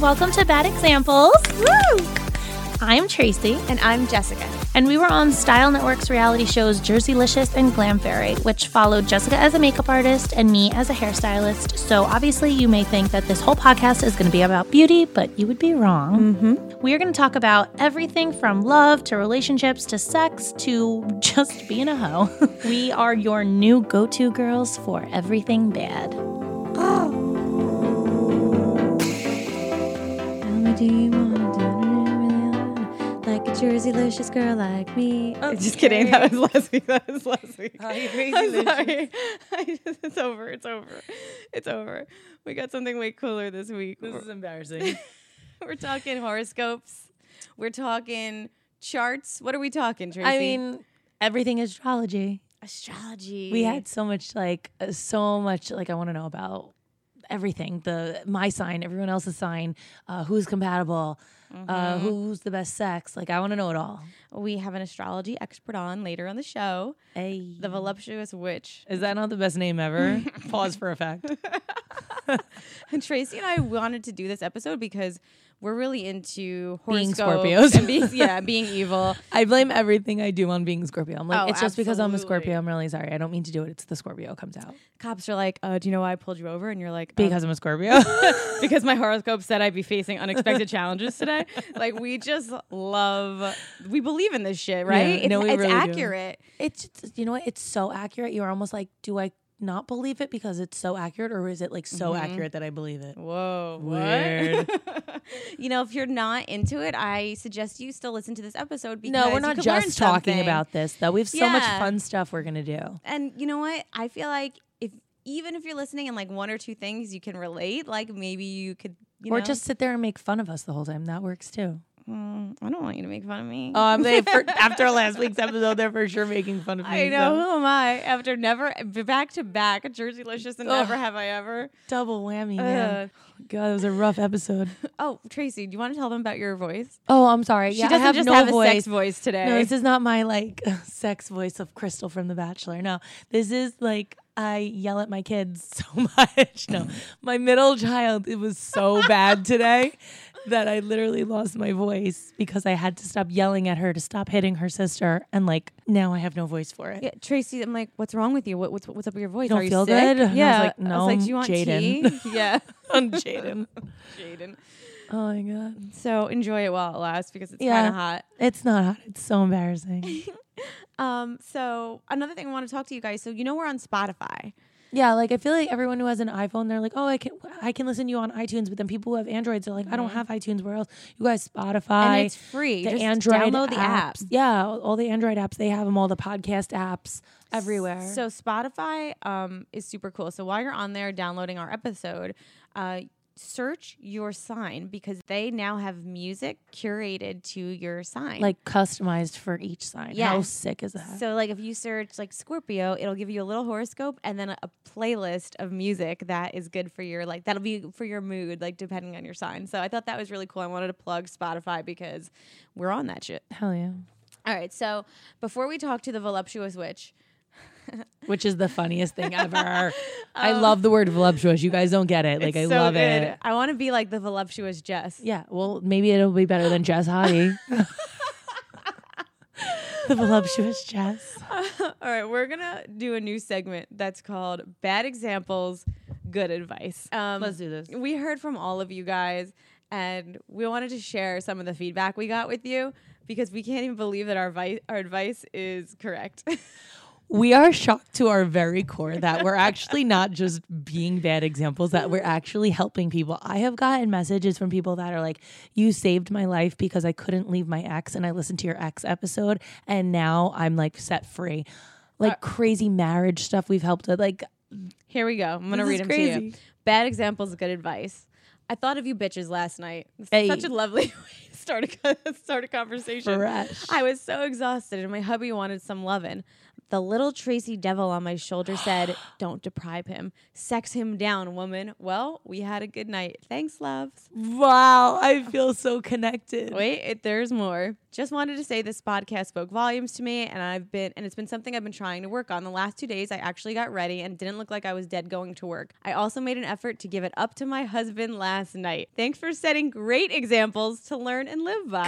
welcome to Bad Examples. Woo! I'm Tracy. And I'm Jessica. And we were on Style Network's reality shows Jerseylicious and Glam Fairy, which followed Jessica as a makeup artist and me as a hairstylist. So obviously you may think that this whole podcast is going to be about beauty, but you would be wrong. Mm-hmm. We are going to talk about everything from love to relationships to sex to just being a hoe. We are your new go-to girls for everything bad. Do you want to do it like a Jerseylicious girl like me? Okay. Just kidding. That was last week. Oh, you crazy I'm sorry. It's over. We got something way cooler this week. This is embarrassing. We're talking horoscopes. We're talking charts. What are we talking, Tracy? I mean, everything astrology. astrology. We had so much I want to know about everything. My sign, everyone else's sign, who's compatible, who's the best sex. I want to know it all. We have an astrology expert on later on the show. Hey. The voluptuous witch. Is that not the best name ever? Pause for effect. And Tracy and I wanted to do this episode because we're really into Being horoscopes Scorpios. and being evil. I blame everything I do on being Scorpio. I'm like, Oh, it's just because I'm a absolutely. Scorpio. I'm really sorry. I don't mean to do it. It's the Scorpio comes out. Cops are like, do you know why I pulled you over? And you're like, Because I'm a Scorpio. because my horoscope said I'd be facing unexpected challenges today. We just we believe in this shit, right? Yeah, no, we it's really do. accurate. It's, you know what? It's so accurate. You're almost like, do I not believe it because it's so accurate, or is it So accurate that I believe it. Whoa, Weird. what? If you're not into it, I suggest you still listen to this episode because No, we're you not could learn just talking something. about this, though. We have so much Yeah. fun stuff we're going to do. And you know what? I feel like even if you're listening and one or two things you can relate, maybe you could, Or just sit there and make fun of us the whole time. That works too. I don't want you to make fun of me. After last week's episode, they're for sure making fun of me. I know. so. Who am I? After never back to back, Jerseylicious and Never Have I Ever. Double whammy, man. God, it was a rough episode. Oh, Tracy, do you want to tell them about your voice? Oh, I'm sorry. She Yeah, doesn't I have just no have voice. a sex voice today. No, this is not my sex voice of Crystal from The Bachelor. No, this is I yell at my kids so much. No, my middle child, it was so bad today that I literally lost my voice because I had to stop yelling at her to stop hitting her sister. And now I have no voice for it. Yeah, Tracy, I'm like, what's wrong with you? What's up with your voice? You don't Are you feel sick? good? And I was Yeah. like, no, do you want Jaden. tea? Yeah. I'm Jaden. Jaden. Oh my God. So enjoy it while it lasts because it's Yeah. kind of hot. It's not hot. It's so embarrassing. So another thing I want to talk to you guys. So we're on Spotify. Yeah, I feel like everyone who has an iPhone, they're like, oh, I can listen to you on iTunes. But then people who have Androids, they're like, I don't have iTunes. Where else? You guys, Spotify. And it's free. The Just Android download the app. Yeah, all the Android apps. They have them, all the podcast apps everywhere. So Spotify is super cool. So while you're on there downloading our episode, search your sign because they now have music curated to your sign. Customized for each sign. Yes. How sick is that? So if you search Scorpio, it'll give you a little horoscope and then a playlist of music that is good for your that'll be for your mood, depending on your sign. So I thought that was really cool. I wanted to plug Spotify because we're on that shit. Hell yeah. All right. So before we talk to the voluptuous witch, Which is the funniest thing ever. I love the word voluptuous. You guys don't get it. it's I so love good. it. I want to be like the voluptuous Jess. Yeah, well, maybe it'll be better than Jess Hottie. The voluptuous Jess. All right, we're gonna do a new segment that's called Bad Examples, Good Advice. Let's do this. We heard from all of you guys, and we wanted to share some of the feedback we got with you because we can't even believe that our advice is correct. We are shocked to our very core that we're actually not just being bad examples, that we're actually helping people. I have gotten messages from people that are like, you saved my life because I couldn't leave my ex and I listened to your ex episode and now I'm set free. Crazy marriage stuff we've helped with. Here we go. I'm gonna read them to you. Bad examples, good advice. I thought of you bitches last night. Hey. Such a lovely way to start a conversation. Fresh. I was so exhausted and my hubby wanted some lovin'. The little Tracy devil on my shoulder said, don't deprive him. Sex him down, woman. Well, we had a good night. Thanks, loves. Wow, I feel so connected. Wait, there's more. Just wanted to say this podcast spoke volumes to me, and it's been something I've been trying to work on. The last 2 days, I actually got ready and didn't look like I was dead going to work. I also made an effort to give it up to my husband last night. Thanks for setting great examples to learn and live by.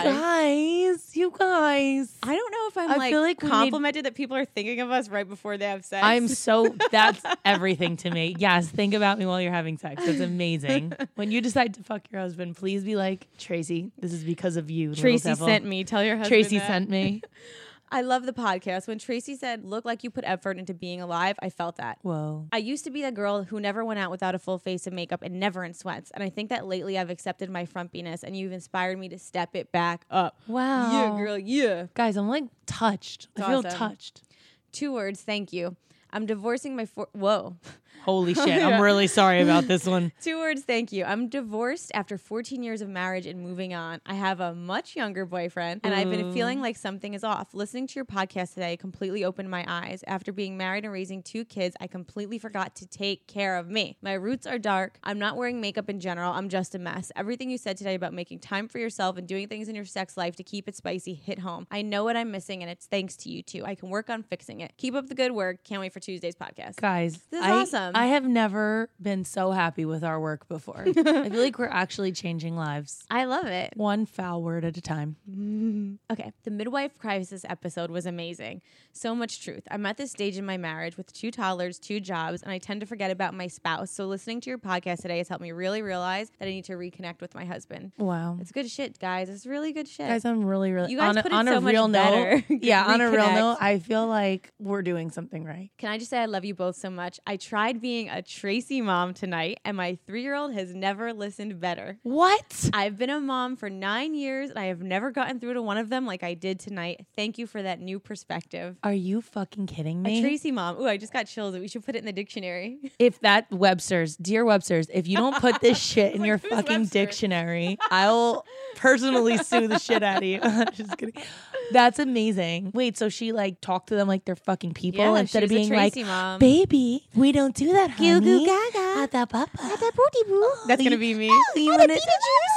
You guys. I don't know if I'm I feel like we complimented that people are thinking of us right before they have sex. That's everything to me. Yes, think about me while you're having sex. That's amazing. When you decide to fuck your husband, please be like, Tracy, this is because of you. Tracy sent me. Tell your husband Tracy that. sent me. I love the podcast. When Tracy said, look like you put effort into being alive, I felt that. Whoa. I used to be the girl who never went out without a full face of makeup and never in sweats. And I think that lately I've accepted my frumpiness and you've inspired me to step it back up. Wow. Yeah, girl, yeah. Guys, I'm like touched. I feel awesome. touched. 2 words, thank you. I'm divorcing my whoa. Holy shit. I'm really sorry about this one. 2 words, thank you. I'm divorced after 14 years of marriage and moving on. I have a much younger boyfriend, and I've been feeling like something is off. Listening to your podcast today completely opened my eyes. After being married and raising 2 kids, I completely forgot to take care of me. My roots are dark. I'm not wearing makeup in general. I'm just a mess. Everything you said today about making time for yourself and doing things in your sex life to keep it spicy hit home. I know what I'm missing, and it's thanks to you two. I can work on fixing it. Keep up the good work. Can't wait for Tuesday's podcast. Guys, This is awesome. I have never been so happy with our work before. I feel like we're actually changing lives. I love it. One foul word at a time. Okay, the midwife crisis episode was amazing. So much truth. I'm at this stage in my marriage with 2 toddlers, 2 jobs, and I tend to forget about my spouse. So listening to your podcast today has helped me really realize that I need to reconnect with my husband. Wow. It's good shit, guys. It's really good shit. Guys, I'm really You guys put it on so a much real better. note. Yeah, on a real Reconnect. note, I feel like we're doing something right. Can I just say I love you both so much? I tried being a Tracy mom tonight, and my 3-year-old has never listened better. What? I've been a mom for 9 years, and I have never gotten through to one of them like I did tonight. Thank you for that new perspective. Are you fucking kidding A me? Tracy mom. Ooh, I just got chills. We should put it in the dictionary. If that Webster's, dear Webster's, if you don't put this shit in your who's fucking Webster? dictionary, I'll personally sue the shit out of you. Just kidding. That's amazing. Wait, so she like talked to them like they're fucking people Yeah, instead of she's a being like, Tracy mom. baby, we don't do that, honey. Goo goo gaga. Ada papa. That's gonna be me. You want it?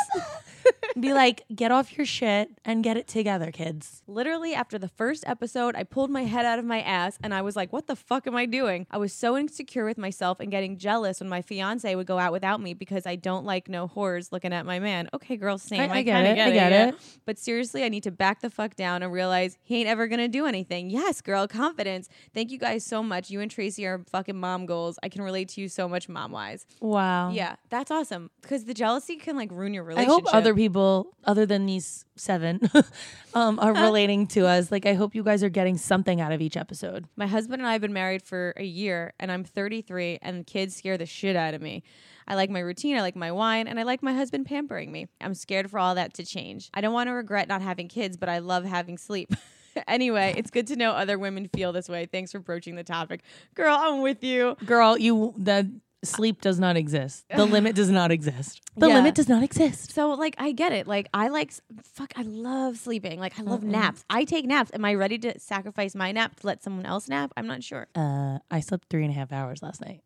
Be like, get off your shit and get it together, kids. Literally after the first episode, I pulled my head out of my ass and I was like, what the fuck am I doing? I was so insecure with myself and getting jealous when my fiance would go out without me because I don't like no whores looking at my man. Okay, girl, same. I get kinda it. I get it. But seriously, I need to back the fuck down and realize he ain't ever gonna do anything. Yes, girl, confidence. Thank you guys so much. You and Tracy are fucking mom goals. I can relate to you so much mom-wise. Wow. Yeah, that's awesome. Because the jealousy can like ruin your I relationship. hope other people, other than these 7, are relating to us. Like, I hope you guys are getting something out of each episode. My husband and I have been married for a year, and I'm 33, and kids scare the shit out of me. I like my routine, I like my wine, and I like my husband pampering me. I'm scared for all that to change. I don't want to regret not having kids, but I love having sleep. Anyway, it's good to know other women feel this way. Thanks for broaching the topic. Girl, I'm with you. Girl, the sleep does not exist. The limit does not exist. The Yeah. limit does not exist. So, like, I get it. Like, I love sleeping. Like, I love naps. I take naps. Am I ready to sacrifice my nap to let someone else nap? I'm not sure. I slept 3.5 hours last night.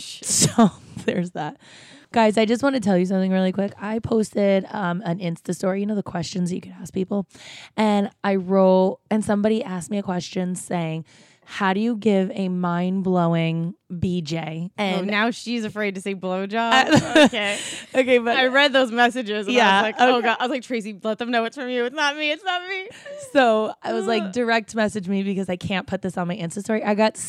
So there's that. Guys, I just want to tell you something really quick. I posted an Insta story, you know, the questions that you could ask people. And I wrote, and somebody asked me a question saying, how do you give a mind-blowing BJ? And now she's afraid to say blowjob. Okay. okay, but I read those messages and I Yeah, was like, oh okay. God. I was like, Tracy, let them know it's from you. It's not me. It's not me. so I was like, direct message me because I can't put this on my Insta story. I got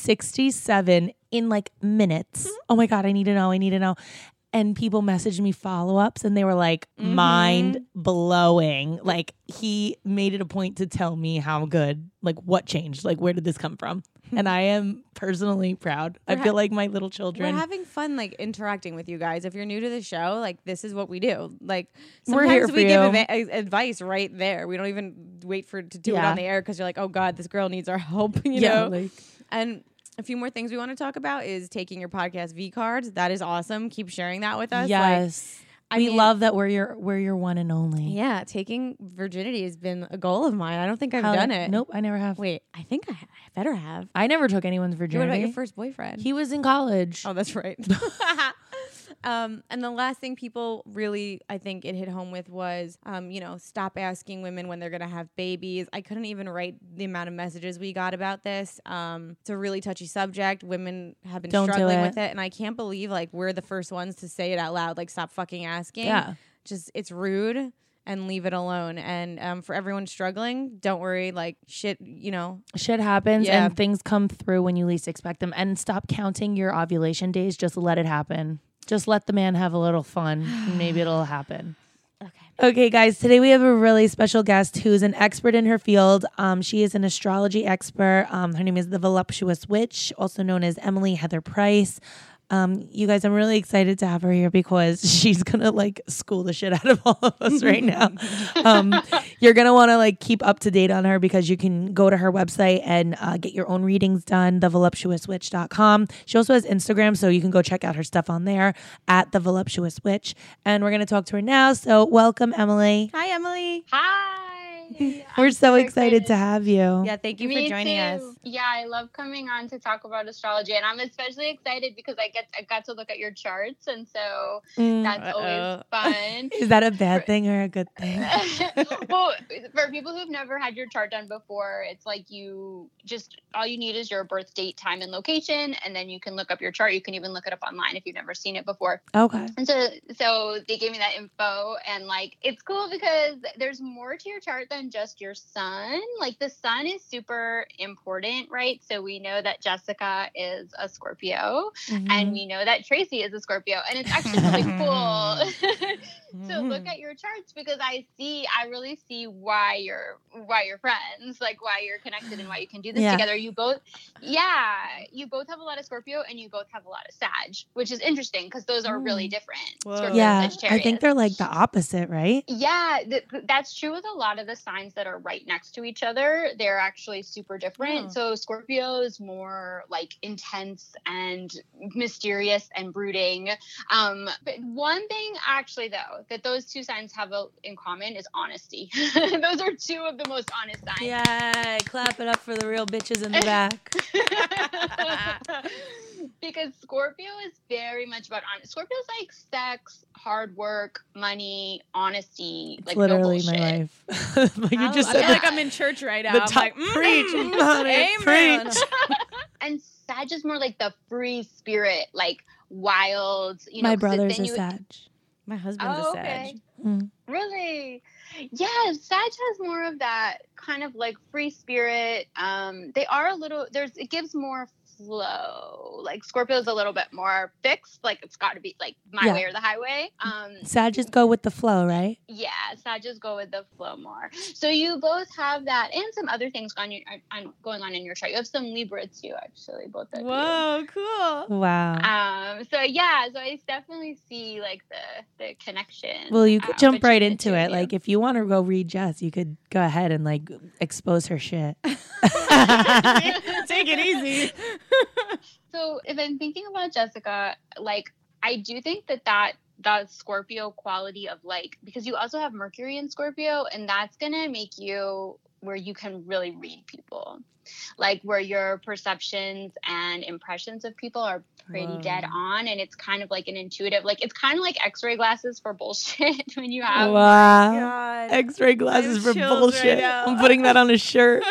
67 in like minutes. Oh my God, I need to know. I need to know. And people messaged me follow-ups and they were like, mind blowing. Like, he made it a point to tell me how good, like, what changed, like, where did this come from? And I am personally proud. I feel like my little children. We're having fun, like, interacting with you guys. If you're new to the show, like, this is what we do. Like, We're sometimes here for we give you. advice right there. We don't even wait to do it Yeah. on the air because you're like, oh God, this girl needs our help, you Yeah, know? like- And a few more things we want to talk about is taking your podcast V cards. That is awesome. Keep sharing that with us. Yes. We love that we're your one and only. Yeah, taking virginity has been a goal of mine. I don't think I've done it. Nope, I never have. Wait, I think I better have. I never took anyone's What virginity. about your first boyfriend? He was in college. Oh, that's right. And the last thing people really, I think it hit home with was, stop asking women when they're going to have babies. I couldn't even write the amount of messages we got about this. It's a really touchy subject. Women have been struggling with it. And I can't believe like we're the first ones to say it out loud. Like, stop fucking asking. Yeah. Just, it's rude. And leave it alone. And for everyone struggling, don't worry. Like shit happens, Yeah. and things come through when you least expect them. And stop counting your ovulation days. Just let it happen. Just let the man have a little fun. And maybe it'll happen. Okay, guys. Today we have a really special guest who's an expert in her field. She is an astrology expert. Her name is the Voluptuous Witch, also known as Emily Heather Price. You guys, I'm really excited to have her here because she's gonna like school the shit out of all of us right now. You're gonna want to like keep up to date on her because you can go to her website and get your own readings done, thevoluptuouswitch.com. She also has Instagram, so you can go check out her stuff on there at the Voluptuous Witch. And we're gonna talk to her now. So welcome, Emily. Hi, Emily. Hi. We're so excited to have you. Yeah, thank you for joining us. Yeah, I love coming on to talk about astrology, and I'm especially excited because I got to look at your charts, and so that's always fun. Is that a bad thing or a good thing? Well, for people who've never had your chart done before, it's like all you need is your birth date, time, and location, and then you can look up your chart. You can even look it up online if you've never seen it before. Okay. And so they gave me that info, and like it's cool because there's more to your chart than just your sun. Like the sun is super important, right? So we know that Jessica is a Scorpio, and we know that Tracy is a Scorpio, and it's actually really cool to look at your charts because I really see why you're friends, like why you're connected and why you can do this together. You both have a lot of Scorpio and you both have a lot of Sag, which is interesting because those are really different. Scorpio Yeah, and Sagittarius. I think they're like the opposite, right? Yeah, that's true with a lot of the signs that are right next to each other. They're actually super different. So Scorpio is more like intense and mysterious and brooding. But one thing actually though that those two signs have in common is honesty. Those are two of the most honest signs. Yeah, clap it up for the real bitches in the back. Because Scorpio is very much about honesty. Scorpio's like sex, hard work, money, honesty. It's like literally no my bullshit. life. Like you just I said feel like I'm in church right now. the I'm top like, preach, honey, amen. preach. And Sag is more like the free spirit, like wild. My brother's a Sag. My husband's a Sag. Really? Yeah, Sag has more of that kind of like free spirit. They are a little. It gives more flow. Like Scorpio's a little bit more fixed. Like it's got to be like my way or the highway. Sages go with the flow, right? Yeah, Sages go with the flow more. So you both have that, and some other things going on in your chart. You have some Libra too, actually, both of you. Whoa, cool. Wow. So I definitely see like the connection. Well, you could jump right between the into two it. of you. Like if you want to go read Jess, you could go ahead and like expose her shit. Take it easy. So if I'm thinking about Jessica, like I do think that Scorpio quality of like, because you also have Mercury in Scorpio, and that's gonna make you where you can really read people, like where your perceptions and impressions of people are pretty dead on, and it's kind of like an intuitive, like it's kind of like X-ray glasses for bullshit when you have. Wow. God. X-ray glasses for chills bullshit. right now. I'm putting that on a shirt.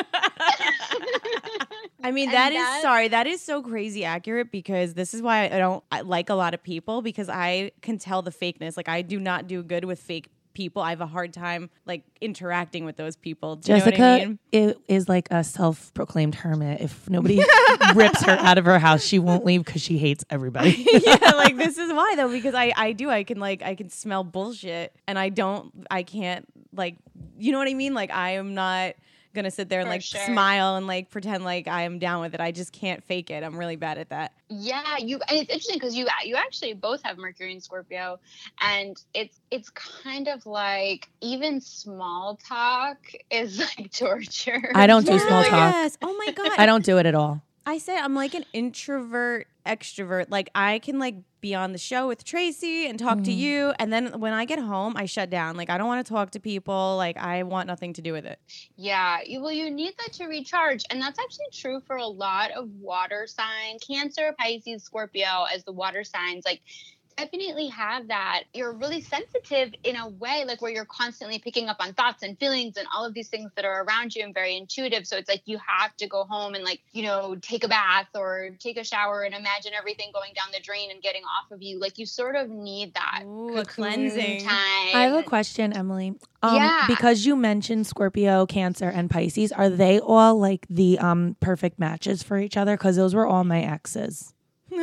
I mean, And that is so crazy accurate because this is why I like a lot of people because I can tell the fakeness. Like I do not do good with fake people. I have a hard time like interacting with those people. Do you know what I mean? is like a self-proclaimed hermit. If nobody rips her out of her house, she won't leave because she hates everybody. Yeah, like this is why though, because I can smell bullshit and I can't like, you know what I mean? Like I am not gonna sit there and For like sure. smile and like pretend like I am down with it. I just can't fake it. I'm really bad at that. Yeah, and it's interesting because you actually both have Mercury in Scorpio, and it's kind of like even small talk is like torture. I don't do small talk. Yes. Oh my God. I don't do it at all. I say I'm like an introvert extrovert. Like I can like be on the show with Tracy and talk to you, and then when I get home, I shut down. Like I don't want to talk to people. Like I want nothing to do with it. Yeah, well, you need that to recharge. And that's actually true for a lot of water signs. Cancer, Pisces, Scorpio as the water signs, like definitely have that. You're really sensitive in a way, like where you're constantly picking up on thoughts and feelings and all of these things that are around you and very intuitive. So it's like you have to go home and like, you know, take a bath or take a shower and imagine everything going down the drain and getting off of you. Like you sort of need that Ooh, cleansing time. I have a question, Emily. Yeah. Because you mentioned Scorpio, Cancer, and Pisces, are they all like the perfect matches for each other? Because those were all my exes.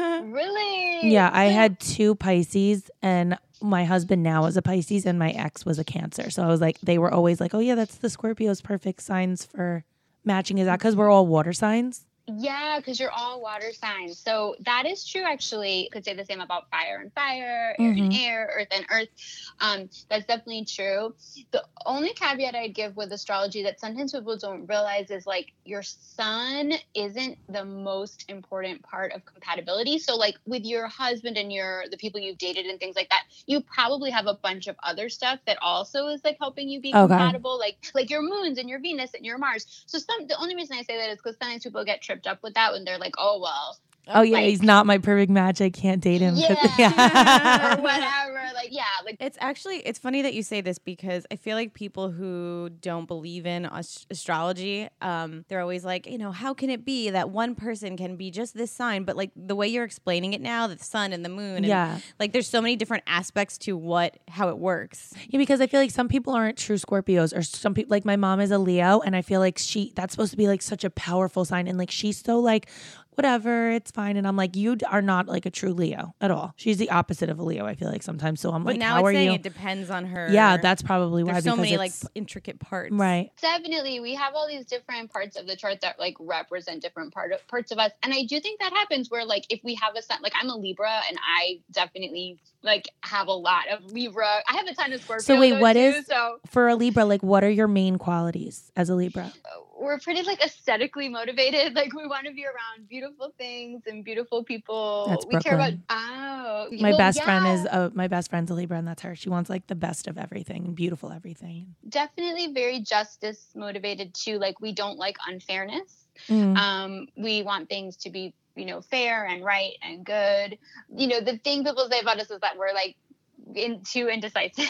Really? Yeah, I had 2 Pisces, and my husband now is a Pisces, and my ex was a Cancer. So I was like, they were always like, oh yeah, that's the Scorpio's perfect signs for matching. Is that because we're all water signs? Yeah, because you're all water signs. So that is true, actually. You could say the same about fire and fire, air and air, earth and earth. That's definitely true. The only caveat I'd give with astrology that sometimes people don't realize is like your sun isn't the most important part of compatibility. So like with your husband and the people you've dated and things like that, you probably have a bunch of other stuff that also is like helping you be compatible, like your moons and your Venus and your Mars. So the only reason I say that is because sometimes people get tripped up with that when they're like, oh well, oh yeah, like, he's not my perfect match, I can't date him. yeah. Or whatever. Like like It's funny that you say this because I feel like people who don't believe in astrology, they're always like, you know, how can it be that one person can be just this sign? But like the way you're explaining it now, the sun and the moon, and like there's so many different aspects to how it works. Yeah, because I feel like some people aren't true Scorpios, or some people, like my mom is a Leo, and I feel like that's supposed to be like such a powerful sign, and like she's so like, whatever, it's fine. And I'm like, you are not like a true Leo at all. She's the opposite of a Leo, I feel like sometimes. So I'm but like, now how are you? It depends on her. Yeah, that's probably why. There's so many like intricate parts. Right. Definitely. We have all these different parts of the chart that like represent different parts of us. And I do think that happens where like if we have a sun, like I'm a Libra and I definitely like have a lot of Libra. I have a ton of Scorpio. So wait, for a Libra, like what are your main qualities as a Libra? We're pretty like aesthetically motivated. Like we want to be around beautiful things and beautiful people. That's we care Brooklyn. about my best friend's a Libra, and that's her. She wants like the best of everything, beautiful everything. Definitely very justice motivated too. Like we don't like unfairness. We want things to be, you know, fair and right and good. You know, the thing people say about us is that we're like too indecisive,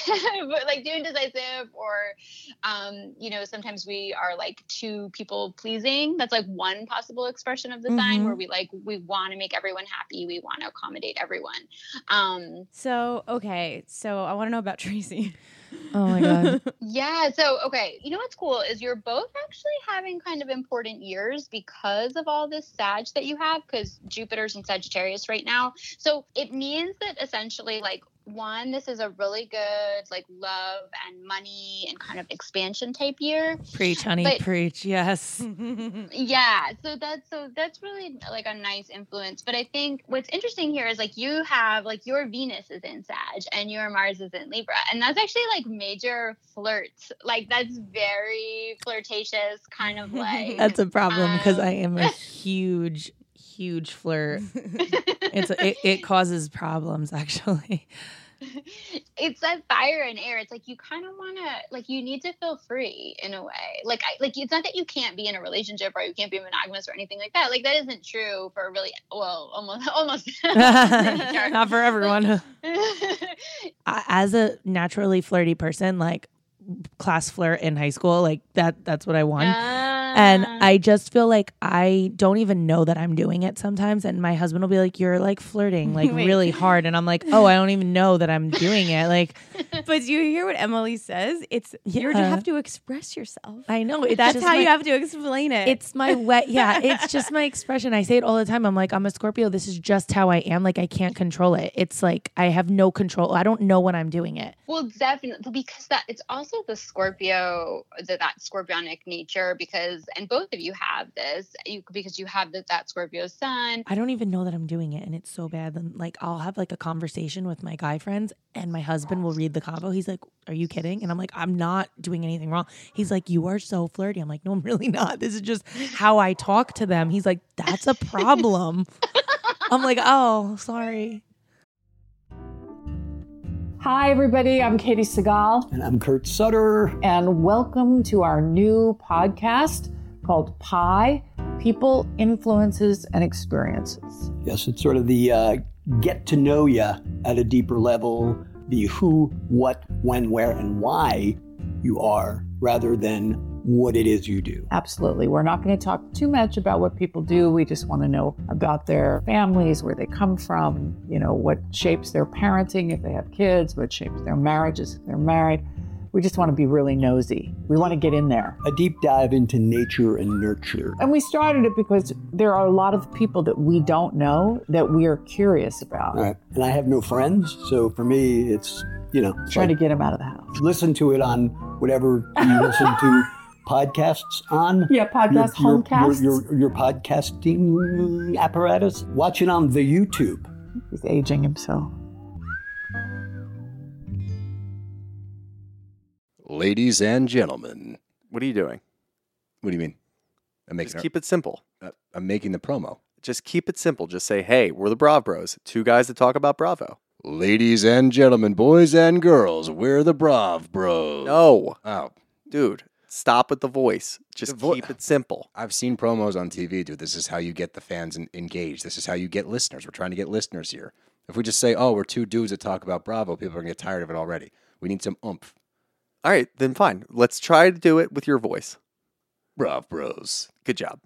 or you know, sometimes we are like too people pleasing. That's like one possible expression of the sign where we want to make everyone happy, we want to accommodate everyone. So I want to know about Tracy. Oh my god. Yeah. So, okay. You know what's cool is you're both actually having kind of important years because of all this Sag that you have, because Jupiter's in Sagittarius right now. So it means that essentially like, one, this is a really good like love and money and kind of expansion type year. Preach, honey, preach. Yes. Yeah. So that's really like a nice influence. But I think what's interesting here is like you have like your Venus is in Sag and your Mars is in Libra, and that's actually like major flirts. Like that's very flirtatious, kind of like. That's a problem because I am a huge flirt. It causes problems actually. It's that fire and air. It's like you kind of want to, like, you need to feel free in a way. Like, it's not that you can't be in a relationship or you can't be monogamous or anything like that. Like, that isn't true for really, well, almost. Not for everyone. As a naturally flirty person, like class flirt in high school, like that's what I want. And I just feel like I don't even know that I'm doing it sometimes. And my husband will be like, you're like flirting like really hard. And I'm like, oh, I don't even know that I'm doing it. Like, but you hear what Emily says? You have to express yourself. I know. That's how you have to explain it. It's my it's just my expression. I say it all the time. I'm like, I'm a Scorpio. This is just how I am. Like, I can't control it. It's like, I have no control. I don't know when I'm doing it. Well, definitely, because it's also the Scorpio, that Scorpionic nature, and both of you have this, because you have that Scorpio sun. I don't even know that I'm doing it, and it's so bad. Then, like, I'll have like a conversation with my guy friends, and my husband will read the convo. He's like, "Are you kidding?" And I'm like, "I'm not doing anything wrong." He's like, "You are so flirty." I'm like, "No, I'm really not. This is just how I talk to them." He's like, "That's a problem." I'm like, oh, sorry. Hi, everybody. I'm Katie Segal, And I'm Kurt Sutter. and welcome to our new podcast called Pi People, Influences, and Experiences. Yes, it's sort of the get to know you at a deeper level, the who, what, when, where, and why you are, rather than what it is you do. Absolutely. We're not going to talk too much about what people do. We just want to know about their families, where they come from, what shapes their parenting if they have kids, what shapes their marriages if they're married. We just want to be really nosy. We want to get in there. A deep dive into nature and nurture. And we started it because there are a lot of people that we don't know that we are curious about. All right. And I have no friends, so for me, it's, Trying to get them out of the house. listen to it on whatever you listen to podcasts on. Yeah, podcast, homecasts. Your podcasting apparatus. Watch it on the YouTube. He's aging himself. Ladies and gentlemen. What are you doing? What do you mean? I'm Just keep it simple. I'm making the promo. Just keep it simple. Just say, hey, we're the Brav Bros. Two guys that talk about Bravo. Ladies and gentlemen, boys and girls, we're the Brav Bros. No. Oh, Dude, stop with the voice. Just keep it simple. I've seen promos on TV, dude. This is how you get the fans engaged. This is how you get listeners. We're trying to get listeners here. If we just say, oh, we're two dudes that talk about Bravo, people are going to get tired of it already. We need some oomph. All right, then fine. Let's try to do it with your voice. Brav Bros. Good job.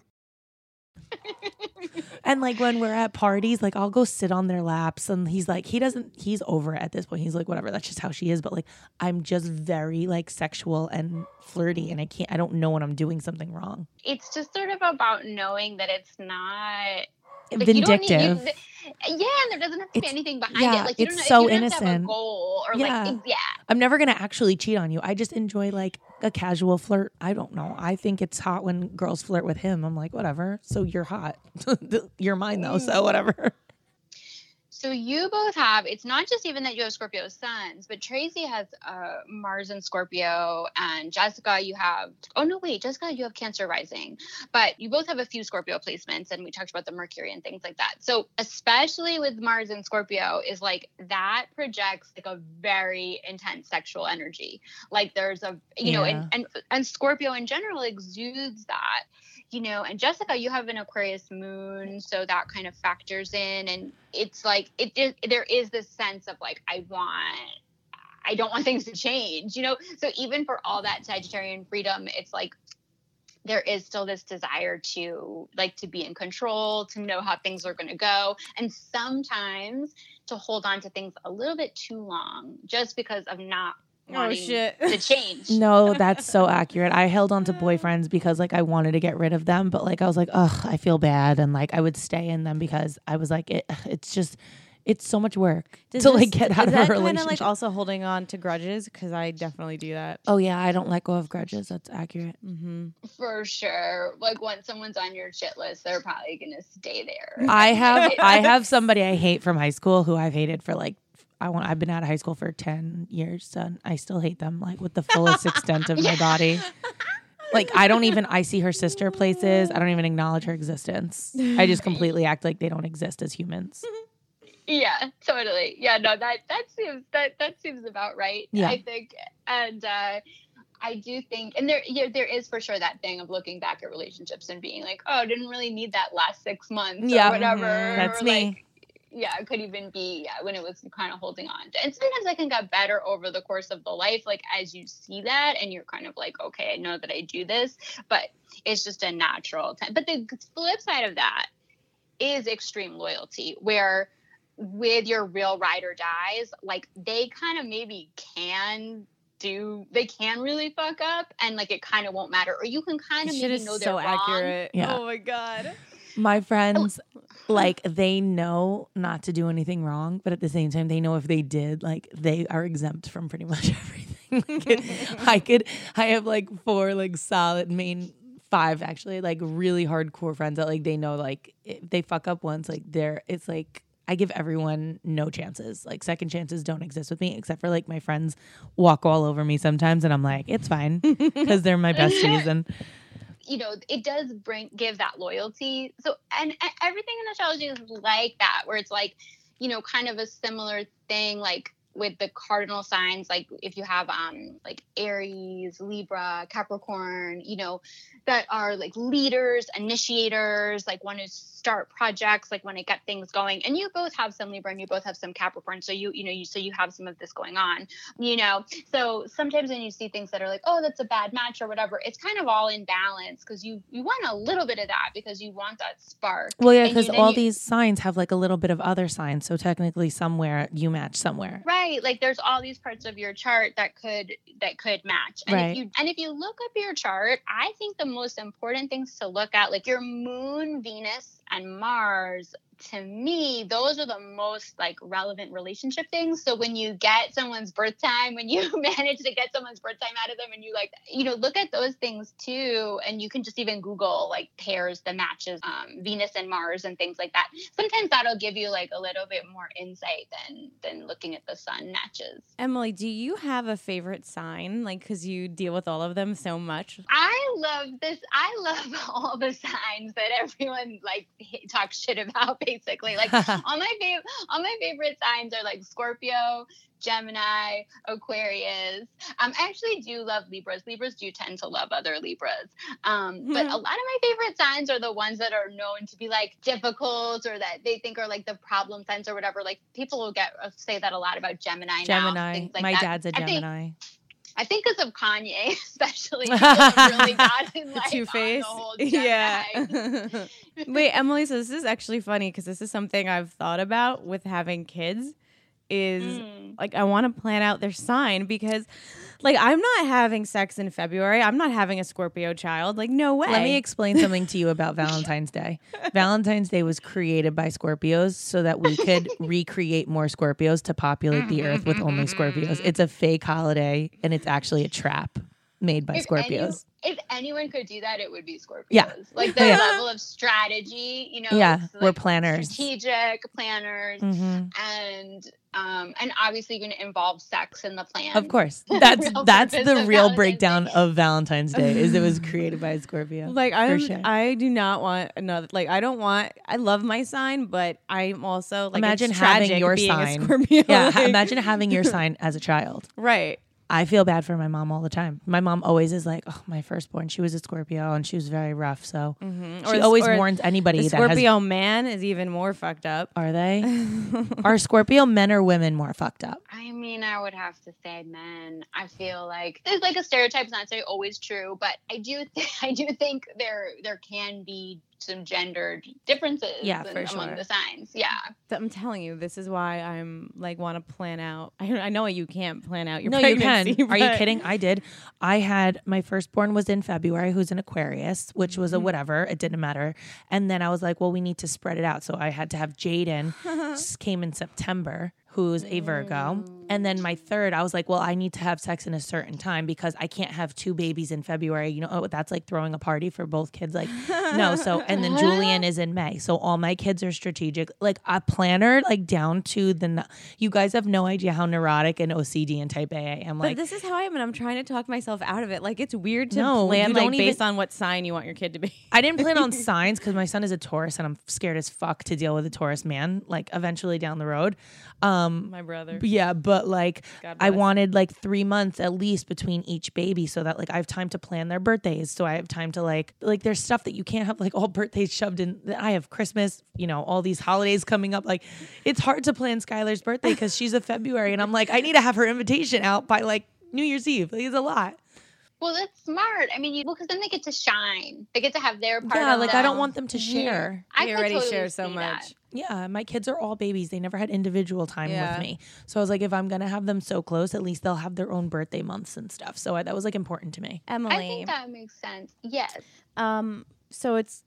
And like when we're at parties, like I'll go sit on their laps and he's like, he's over it at this point. He's like, whatever, that's just how she is. But like, I'm just very like sexual and flirty and I don't know when I'm doing something wrong. It's just sort of about knowing that it's not like, Vindictive. and there doesn't have to be anything behind yeah, it. Like you it's don't, so you don't have to have a innocent. goal or Yeah. I'm never going to actually cheat on you. I just enjoy like a casual flirt. I don't know. I think it's hot when girls flirt with him. I'm like, whatever. So you're hot. You're mine though. So whatever. So you both have, it's not just even that you have Scorpio suns, but Tracy has Mars in Scorpio, and Jessica, you have, Jessica, you have Cancer rising, but you both have a few Scorpio placements, and we talked about the Mercury and things like that. So especially with Mars in Scorpio is like, that projects like a very intense sexual energy. Like there's a, and Scorpio in general exudes that. And Jessica, you have an Aquarius moon, so that kind of factors in. And it's like, there is this sense of like, I don't want things to change, So even for all that Sagittarian freedom, it's like, there is still this desire to be in control, to know how things are going to go. And sometimes to hold on to things a little bit too long, just because of not wanting to change. No, that's so accurate. I held on to boyfriends because like I wanted to get rid of them, but like I was like, ugh, I feel bad, and like I would stay in them because I was like, it's so much work to like get out of a relationship. Kind of like also holding on to grudges, because I definitely do that. Oh yeah, I don't let go of grudges. That's accurate. Mm-hmm. For sure. Like when someone's on your shit list, they're probably gonna stay there. I have somebody I hate from high school who I've hated for like. I've been out of high school for 10 years, and I still hate them like with the fullest extent of my body. Like I see her sister places. I don't even acknowledge her existence. I just completely act like they don't exist as humans. Yeah, totally. Yeah, no, that seems about right. Yeah. I think, and I do think, and there is for sure that thing of looking back at relationships and being like, oh, I didn't really need that last 6 months or whatever. That's or me. Like, yeah, it could even be when it was kind of holding on. And sometimes I can get better over the course of the life, like as you see that and you're kind of like, okay, I know that I do this, but it's just a natural time. But the flip side of that is extreme loyalty, where with your real ride or dies, like they kind of maybe they can really fuck up and like it kind of won't matter. Or you can kind of maybe know they're so wrong. accurate. Yeah. Oh my God. My friends, like, they know not to do anything wrong, but at the same time, they know if they did, like, they are exempt from pretty much everything. I have like 4 like solid main 5 actually, like really hardcore friends that like they know like if they fuck up once, like it's like I give everyone no chances. Like second chances don't exist with me, except for like my friends walk all over me sometimes, and I'm like, it's fine because they're my besties and. it does give that loyalty. So, and everything in astrology is like that, where it's like, kind of a similar thing, like with the cardinal signs, like if you have like Aries, Libra, Capricorn, that are like leaders, initiators, like want to start projects, like want to get things going. And you both have some Libra and you both have some Capricorn, so you have some of this going on, So sometimes when you see things that are like, oh, that's a bad match or whatever, it's kind of all in balance, because you want a little bit of that, because you want that spark. Well, yeah, because all these signs have like a little bit of other signs, so technically somewhere you match somewhere. Right, like there's all these parts of your chart that could match. And right. if you look up your chart, I think the most important things to look at, like your moon, Venus, and Mars, to me, those are the most like relevant relationship things. So when you get someone's birth time, when you manage to get someone's birth time out of them, and you look at those things too, and you can just even Google like pairs, the matches, Venus and Mars and things like that. Sometimes that'll give you like a little bit more insight than looking at the sun matches. Emily, do you have a favorite sign? Like, because you deal with all of them so much. I love all the signs that everyone like talks shit about. Basically, like all my favorite signs are like Scorpio, Gemini, Aquarius. I actually do love Libras. Libras do tend to love other Libras. But a lot of my favorite signs are the ones that are known to be like difficult, or that they think are like the problem signs or whatever. Like people will say that a lot about Gemini. Gemini. Now, like my that. dad's a Gemini. I think because of Kanye, especially, people have really gotten like Two-Face. on the whole Yeah. Gemini. Wait, Emily, so this is actually funny, because this is something I've thought about with having kids. Is like, I want to plan out their sign, because like I'm not having sex in February. I'm not having a Scorpio child. Like, no way. Let me explain something to you about Valentine's Day. Valentine's Day was created by Scorpios so that we could recreate more Scorpios to populate the earth with only Scorpios. It's a fake holiday, and it's actually a trap made by Scorpios. If anyone could do that, it would be Scorpios. Yeah. Like the level of strategy, Yeah, like we're planners. Strategic planners. And obviously going to involve sex in the plan. Of course. That's the real Valentine's breakdown Day. of Valentine's Day, is it was created by a Scorpio. Like, sure. I do not want another. Like, I love my sign, but I'm also like, Imagine it's having tragic your being sign. a Scorpio. Yeah, Like, imagine having your sign as a child. right. I feel bad for my mom all the time. My mom always is like, oh, my firstborn, she was a Scorpio and she was very rough. So she always warns anybody The that has... Scorpio man is even more fucked up. Are they? Are Scorpio men or women more fucked up? I mean, I would have to say men. I feel like there's like a stereotype. It's not necessarily always true, but I do think there can be some gendered differences among the signs. Yeah. I'm telling you, this is why I'm like want to plan out. I know you can't plan out your No, pregnancy. you can. Are you kidding? I did. I had my firstborn was in February, who's an Aquarius, which was a whatever. It didn't matter. And then I was like, well, we need to spread it out. So I had to have Jaden, came in September, who's a Virgo. And then my third, I was like, well, I need to have sex in a certain time because I can't have two babies in February. You know, that's like throwing a party for both kids. Like, no. So, and then Julian is in May. So all my kids are strategic. Like a planner, like down to you guys have no idea how neurotic and OCD and type A I am. Like, but this is how I am, and I'm trying to talk myself out of it. Like, it's weird to No, plan you like don't based even- on what sign you want your kid to be. I didn't plan on signs because my son is a Taurus and I'm scared as fuck to deal with a Taurus man, like eventually down the road. My brother. Yeah, but like God I bless. wanted like 3 months at least between each baby so that like I have time to plan their birthdays. So I have time to like there's stuff that you can't have like all birthdays shoved in. I have Christmas, all these holidays coming up. Like it's hard to plan Skylar's birthday because she's a February and I'm like, I need to have her invitation out by like New Year's Eve. Like it's a lot. Well, that's smart. I mean, because then they get to shine. They get to have their part. Yeah, of like them. I don't want them to share. I They could already totally share so see much. that. Yeah, my kids are all babies. They never had individual time Yeah. with me. So I was like, if I'm going to have them so close, at least they'll have their own birthday months and stuff. So that was like important to me. Emily. I think that makes sense. Yes. So it's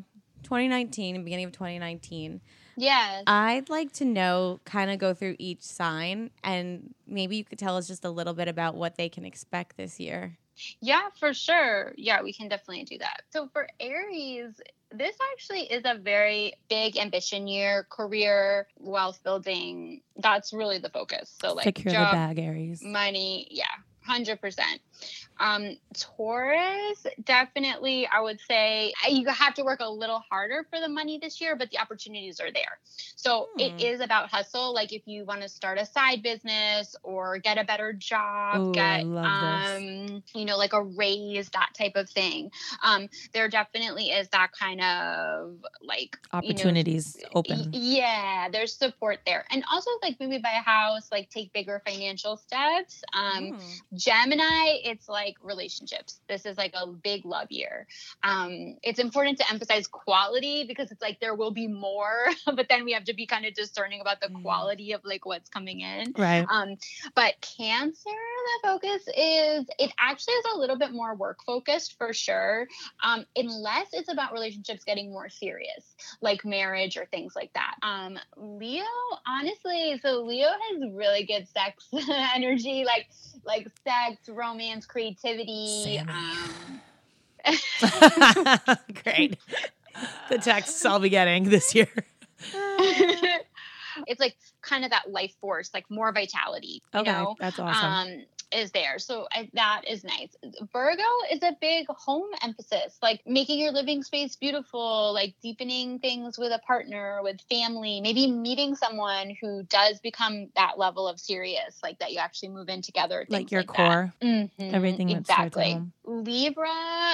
2019, beginning of 2019. Yes. I'd like to know, kind of go through each sign, and maybe you could tell us just a little bit about what they can expect this year. Yeah, for sure. Yeah, we can definitely do that. So for Aries, this actually is a very big ambition year, career, wealth building. That's really the focus. So like Secure job, the bag, Aries. money. Yeah, 100%. Taurus, definitely, I would say you have to work a little harder for the money this year, but the opportunities are there. So it is about hustle. Like if you want to start a side business or get a better job, Ooh, I get, love this. you know, like a raise, that type of thing. There definitely is that kind of like Opportunities open. Yeah, there's support there. And also like maybe buy a house, like take bigger financial steps. Gemini, it's like relationships. This is like a big love year. It's important to emphasize quality because it's like there will be more, but then we have to be kind of discerning about the quality of like what's coming in. Right. But Cancer, the focus is, it actually is a little bit more work focused for sure. Unless it's about relationships getting more serious, like marriage or things like that. Leo, honestly, so Leo has really good sex energy, like sex, romance, creativity. Great. The texts I'll be getting this year. It's like kind of that life force, like more vitality, you know? That's awesome. Is there. So that is nice. Virgo is a big home emphasis, like making your living space beautiful, like deepening things with a partner, with family, maybe meeting someone who does become that level of serious, like that you actually move in together. Like your core. Everything that starts at home. Libra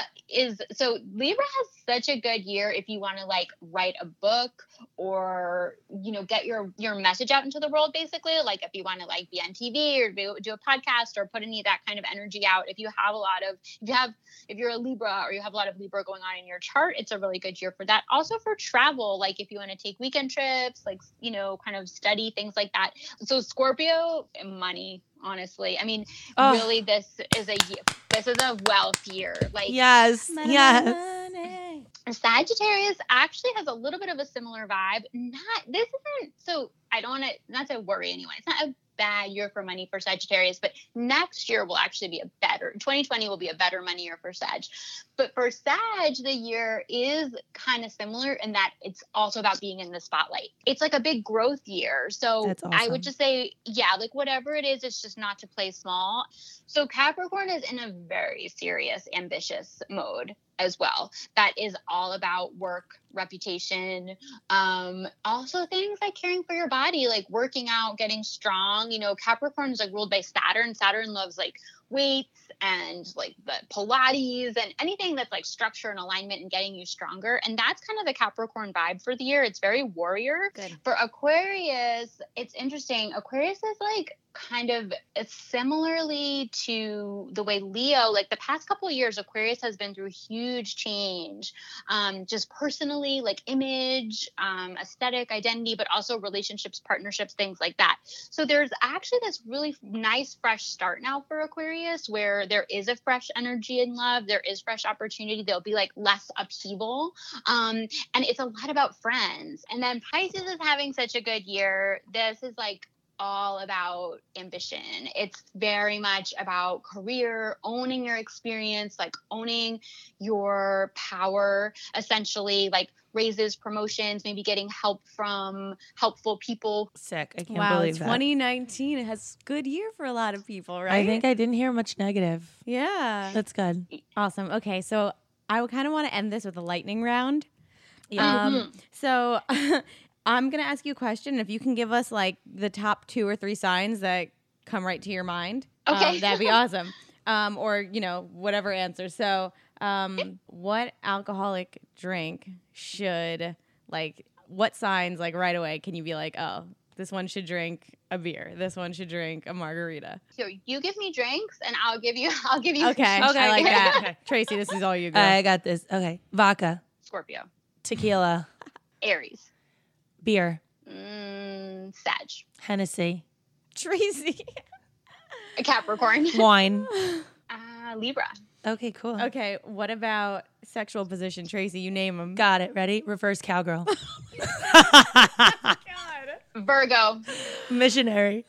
has such a good year if you want to like write a book or, you know, get your message out into the world, basically. Like if you want to like be on TV or do a podcast or put any of that kind of energy out. If you're a Libra or you have a lot of Libra going on in your chart, it's a really good year for that. Also for travel, like if you want to take weekend trips, like, you know, kind of study things like that. So Scorpio, money, honestly. I mean, really, this is a wealth year. Like yes. Sagittarius actually has a little bit of a similar vibe. I don't want to, not to worry anyway. It's not a bad year for money for Sagittarius, but next year will actually be 2020 will be a better money year for Sag. But for Sag, the year is kind of similar in that it's also about being in the spotlight. It's like a big growth year. So that's awesome. I would just say, yeah, like whatever it is, it's just not to play small. So Capricorn is in a very serious, ambitious mode as well. That is all about work, reputation, also things like caring for your body, like working out, getting strong. You know, Capricorn is like ruled by Saturn. Saturn loves like weights and like the Pilates and anything that's like structure and alignment and getting you stronger. And that's kind of the Capricorn vibe for the year. It's very warrior. Good. For Aquarius, it's interesting. Aquarius is like kind of similarly to the way Leo, like the past couple of years, Aquarius has been through huge change, just personally, like image, aesthetic, identity, but also relationships, partnerships, things like that. So there's actually this really nice fresh start now for Aquarius where there is a fresh energy in love. There is fresh opportunity. There'll be like less upheaval. And it's a lot about friends. And then Pisces is having such a good year. This is like all about ambition. It's very much about career, owning your experience, like owning your power, essentially, like raises, promotions, maybe getting help from helpful people. Sick. I can't believe that. 2019 has good year for a lot of people, right? I think I didn't hear much negative. Yeah. That's good. Awesome. Okay, so I kind of want to end this with a lightning round. Yeah. So I'm going to ask you a question. If you can give us like the top 2 or 3 signs that come right to your mind, okay, that'd be awesome. Or, you know, whatever answer. So what alcoholic drink should, like, what signs, like, right away can you be like, oh, this one should drink a beer. This one should drink a margarita. So you give me drinks and I'll give you. Okay. I like that. Okay. Tracy, this is all you, girl. I got this. Okay. Vodka. Scorpio. Tequila. Aries. Beer. Sag. Hennessy. Tracy. Capricorn. Wine. Libra. Okay, cool. Okay, what about sexual position? Tracy, you name them. Got it. Ready? Reverse cowgirl. Virgo. Missionary.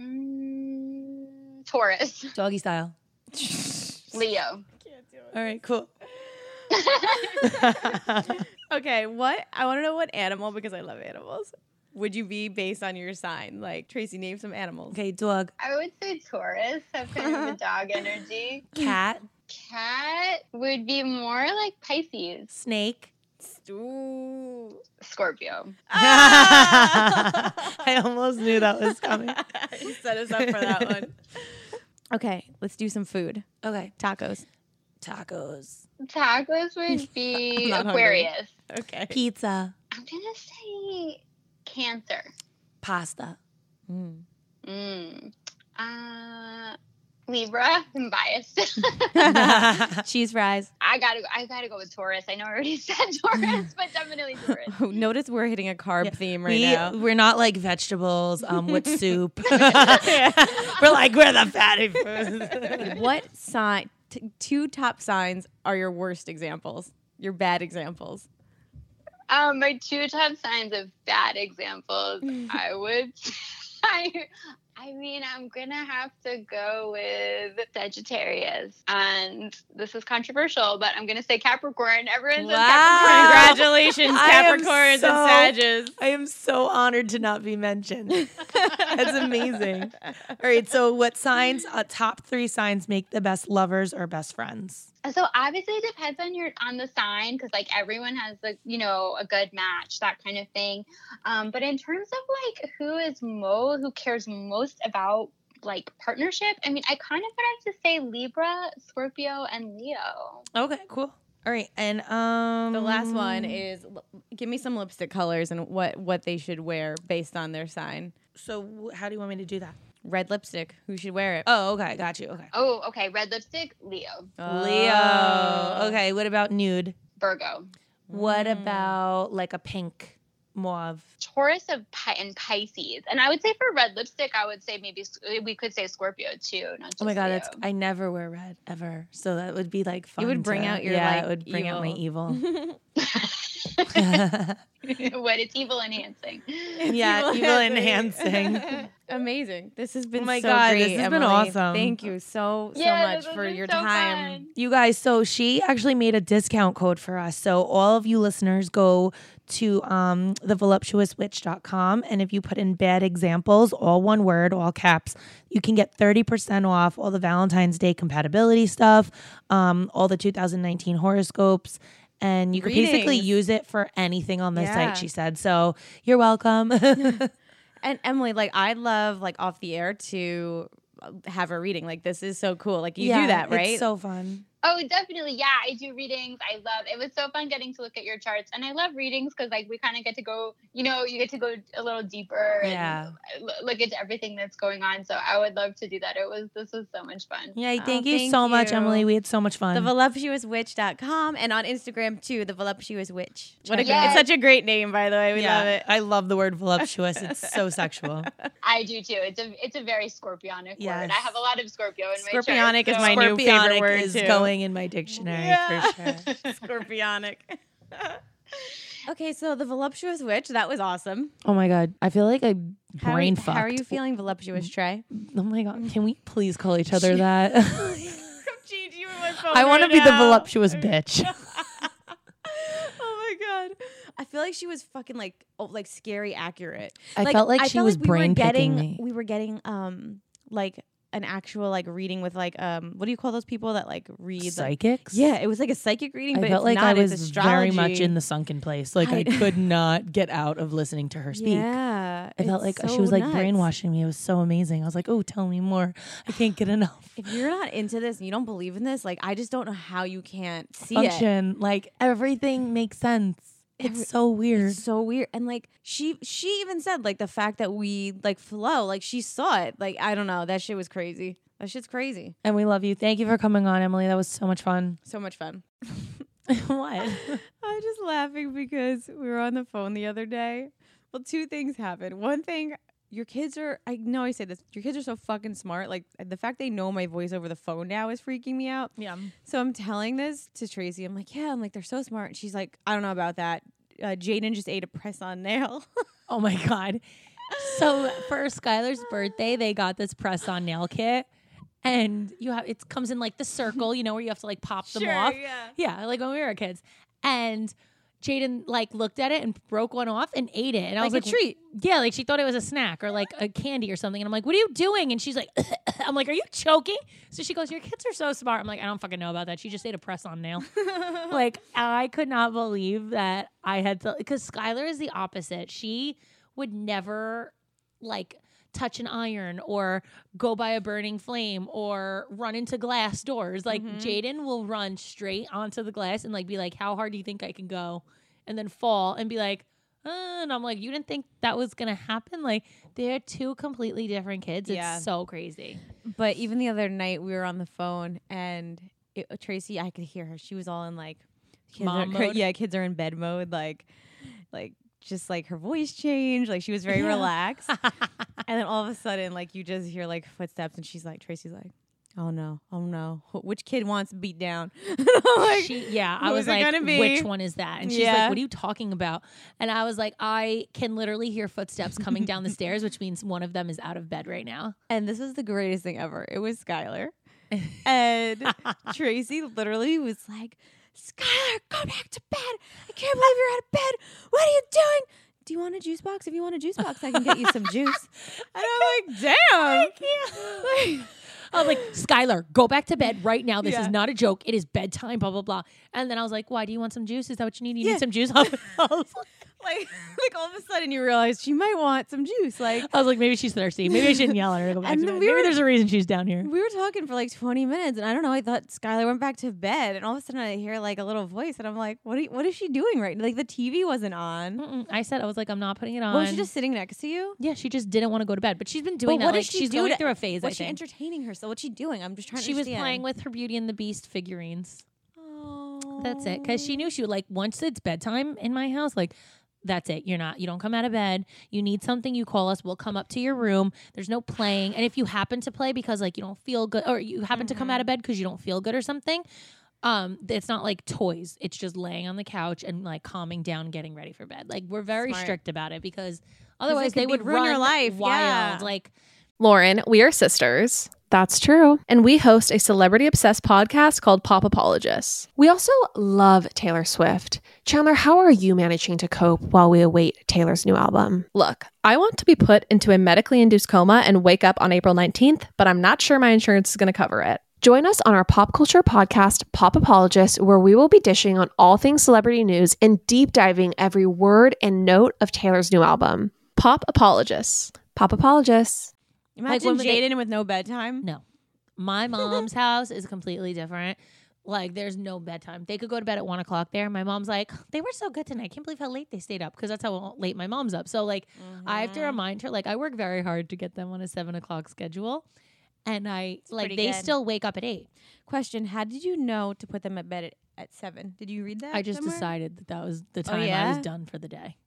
Taurus. Doggy style. Leo. All right, cool. Okay, I want to know what animal, because I love animals. would you be based on your sign? Like, Tracy, name some animals. Okay, dog. I would say Taurus. Have kind of a dog energy. Cat. Cat would be more like Pisces. Snake. Ooh. Scorpio. I almost knew that was coming. You set us up for that one. Okay, let's do some food. Okay. Tacos. Tacos. Tacos would be I'm not hungry. Aquarius. Okay. Pizza. I'm gonna say Cancer. Pasta. Libra. I'm biased. Cheese fries. I gotta go with Taurus. I know I already said Taurus, but definitely Taurus. Notice we're hitting a carb theme right now. We're not like vegetables with soup. We're like, we're the fatty foods. What sign? Two top signs are your worst examples. Your bad examples. My two top signs of bad examples, I mean, I'm gonna have to go with Sagittarius, and this is controversial, but I'm gonna say Capricorn. Everyone says Capricorn. Congratulations, I am Capricorns so- and Sages. I am so honored to not be mentioned. That's amazing. All right, so what signs, top 3 signs make the best lovers or best friends? So obviously it depends on the sign, because like everyone has a good match, that kind of thing. But in terms of like who cares most about like partnership, I mean, I kind of would have to say Libra, Scorpio, and Leo. Okay, cool. All right, and The last one is give me some lipstick colors and what they should wear based on their sign. So how do you want me to do that? Red lipstick. Who should wear it? Oh, okay, got you. Okay. Oh, okay. Red lipstick, Leo. Leo. Okay, what about nude? Virgo. What about like a pink, mauve? Taurus and Pisces. And I would say for red lipstick, I would say maybe we could say Scorpio too, not just Oh my god, Leo. I never wear red ever, so that would be like fun. It would bring out your, it would bring out my evil. What? It's evil enhancing. Yeah, evil enhancing. Amazing. This has been Oh my so God, great, this has been Emily. awesome. Thank you so Yeah, much this for has your been so time. fun. You guys, so she actually made a discount code for us. So all of you listeners go to thevoluptuouswitch.com, and if you put in bad examples, all one word, all caps, you can get 30% off all the Valentine's Day compatibility stuff, all the 2019 horoscopes, and you can basically Readings. use it for anything on the Yeah. site, she said. So you're welcome. And Emily, like, I'd love, like, off the air to have a reading. Like, this is so cool. Like, you do that, right? It's so fun. Oh, definitely. Yeah, I do readings. It was so fun getting to look at your charts. And I love readings because like we kind of get to go, you get to go a little deeper and look into everything that's going on. So I would love to do that. This was so much fun. Yeah, thank you thank so much, you. Emily. We had so much fun. TheVoluptuousWitch.com and on Instagram too, The Voluptuous Witch. Yes. It's such a great name, by the way. We love it. I love the word voluptuous. It's so sexual. I do too. It's a very Scorpionic Yes. word. I have a lot of Scorpio in my chart. Scorpionic is my new favorite Scorpionic word is too. going in my dictionary for sure. Scorpionic. Okay, so The Voluptuous Witch, that was awesome. Oh my god, I feel like I brain fucked. How are you feeling, Voluptuous Trey? Oh my god, can we please call each other that? I want to be the voluptuous bitch. Oh my god. I feel like she was fucking like scary accurate. I felt like she was brain picking me. We were getting like an actual like reading with like what do you call those people that like read Psychics? Yeah, it was like a psychic reading, I but felt it's like not, I it's was astrology. very much in the sunken place. Like I could not get out of listening to her speak. Yeah. I felt like it's she was so like nuts. brainwashing me. It was so amazing. I was like, oh, tell me more. I can't get enough. If you're not into this and you don't believe in this, like I just don't know how you can't see Function. Like everything makes sense. It's so weird. It's so weird. And like she even said like the fact that we like flow, like she saw it. Like I don't know, that shit was crazy. That shit's crazy. And we love you. Thank you for coming on, Emily. That was so much fun. So much fun. What? I'm just laughing because we were on the phone the other day. Well, two things happened. One thing, your kids are, I know I say this, your kids are so fucking smart. Like the fact they know my voice over the phone now is freaking me out. Yeah. So I'm telling this to Tracy. I'm like, yeah, they're so smart. And she's like, I don't know about that. Jaden just ate a press-on nail. Oh my God. So for Skylar's birthday, they got this press-on nail kit. And it comes in like the circle, where you have to like pop them off. Yeah. Yeah, like when we were kids. And Jaden like looked at it and broke one off and ate it. And I was Like like, a treat. Yeah, like she thought it was a snack or like a candy or something. And I'm like, what are you doing? And she's like, I'm like, are you choking? So she goes, your kids are so smart. I'm like, I don't fucking know about that. She just ate a press-on nail. Like, I could not believe that I had to, because Skylar is the opposite. She would never like touch an iron or go by a burning flame or run into glass doors. Like Jaden will run straight onto the glass and like be like, how hard do you think I can go? And then fall and be like, and I'm like, you didn't think that was gonna happen? Like, they're two completely different kids. Yeah. It's so crazy. But even the other night, we were on the phone, and Tracy, I could hear her. She was all in like, Mom mode? Yeah, kids are in bed mode. Like just like her voice changed. Like she was very relaxed. And then all of a sudden, like you just hear like footsteps, and Tracy's like, oh no, which kid wants beat down? Like, I was like, which one is that? And she's like, Yeah. what are you talking about? And I was like, I can literally hear footsteps coming down the stairs, which means one of them is out of bed right now. And this was the greatest thing ever. It was Skylar. And Tracy literally was like, Skylar, go back to bed. I can't believe you're out of bed. What are you doing? Do you want a juice box? If you want a juice box, I can get you some juice. And I'm like, damn. I was like, Skylar, go back to bed right now. This is not a joke. It is bedtime, blah, blah, blah. And then I was like, why? Do you want some juice? Is that what you need? You need some juice? I was like all of a sudden you realize she might want some juice. Like I was like, maybe she's thirsty. Maybe I shouldn't yell at her to go back And to then bed. we Maybe were- there's a reason she's down here. we were talking for like 20 minutes, and I don't know. I thought Skylar went back to bed, and all of a sudden I hear like a little voice, and I'm like, what is she doing right now? Like the TV wasn't on. I was like, I'm not putting it on. Was she just sitting next to you? Yeah, she just didn't want to go to bed. But she's been doing that. what Like, does she she's do going to- through a phase, I Was she think. entertaining herself? What's she doing? I'm just trying to She was understand. playing with her Beauty and the Beast figurines. Oh. That's it. Because she knew she would, like, once it's bedtime in my house, like, that's it. You don't come out of bed. You need something, you call us. We'll come up to your room. There's no playing. And if you happen to play because, like, you don't feel good, or you happen to come out of bed because you don't feel good or something, it's not like toys. It's just laying on the couch and, like, calming down, getting ready for bed. Like, we're very Smart. strict about it because otherwise they could would ruin run your life. wild. Yeah. Like, Lauren, we are sisters. That's true. And we host a celebrity obsessed podcast called Pop Apologists. We also love Taylor Swift. Chandler, how are you managing to cope while we await Taylor's new album? Look, I want to be put into a medically induced coma and wake up on April 19th, but I'm not sure my insurance is going to cover it. Join us on our pop culture podcast, Pop Apologists, where we will be dishing on all things celebrity news and deep diving every word and note of Taylor's new album. Pop Apologists. Pop Apologists. Imagine when they- Jaden with no bedtime. no. My mom's house is completely different. Like, there's no bedtime. They could go to bed at 1 o'clock there. My mom's like, they were so good tonight. I can't believe how late they stayed up, because that's how late my mom's up. So, like, I have to remind her, like, I work very hard to get them on a 7 o'clock schedule. And they pretty good. still wake up at 8. Question: how did you know to put them at bed at 7? Did you read that? I just somewhere? decided that was the time I yeah? was done for the day.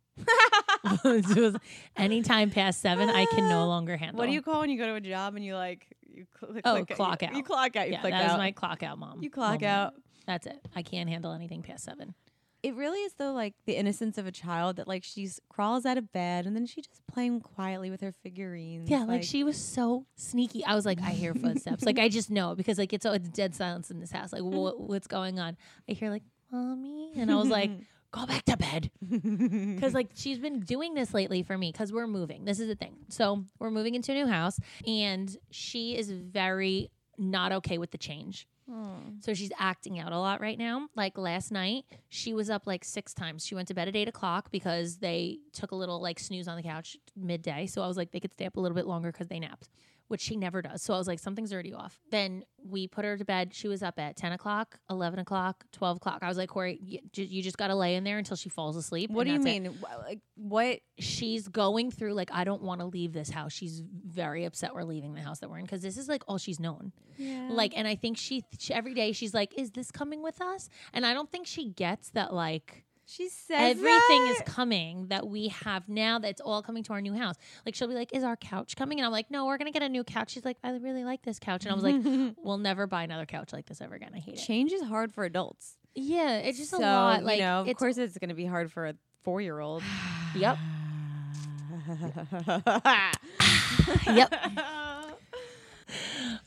It was any time past 7, I can no longer handle. What do you call when you go to a job and you click clock out. You clock out. You Yeah, click that out. was my clock out, mom. You clock moment. out. That's it. I can't handle anything past 7. It really is though, like the innocence of a child that like she's crawls out of bed and then she just playing quietly with her figurines. Yeah, like she was so sneaky. I was like, I hear footsteps. Like, I just know, because like it's dead silence in this house. Like, what's going on? I hear like, mommy, and I was like, go back to bed, because like she's been doing this lately for me, because we're moving. This is the thing. So we're moving into a new house, and she is very not okay with the change. So she's acting out a lot right now. Like last night, she was up like 6 times. She went to bed at 8 o'clock because they took a little like snooze on the couch midday. So I was like, they could stay up a little bit longer because they napped, which she never does. So I was like, something's already off. Then we put her to bed. She was up at 10 o'clock, 11 o'clock, 12 o'clock. I was like, Corey, you just got to lay in there until she falls asleep. What do and you that's it. mean? Like what? She's going through, like, I don't want to leave this house. She's very upset we're leaving the house that we're in, because this is like all she's known. Yeah. Like, and I think she every day she's like, is this coming with us? And I don't think she gets that, like, She says everything is that? coming that we have now, that's all coming to our new house. Like, she'll be like, is our couch coming? And I'm like, no, we're going to get a new couch. She's like, I really like this couch. And I was like, we'll never buy another couch like this ever again. I hate it. Change is hard for adults. Yeah, it's just so, a lot. Like, you know, of it's, course it's going to be hard for a 4-year-old. Yep. Yep.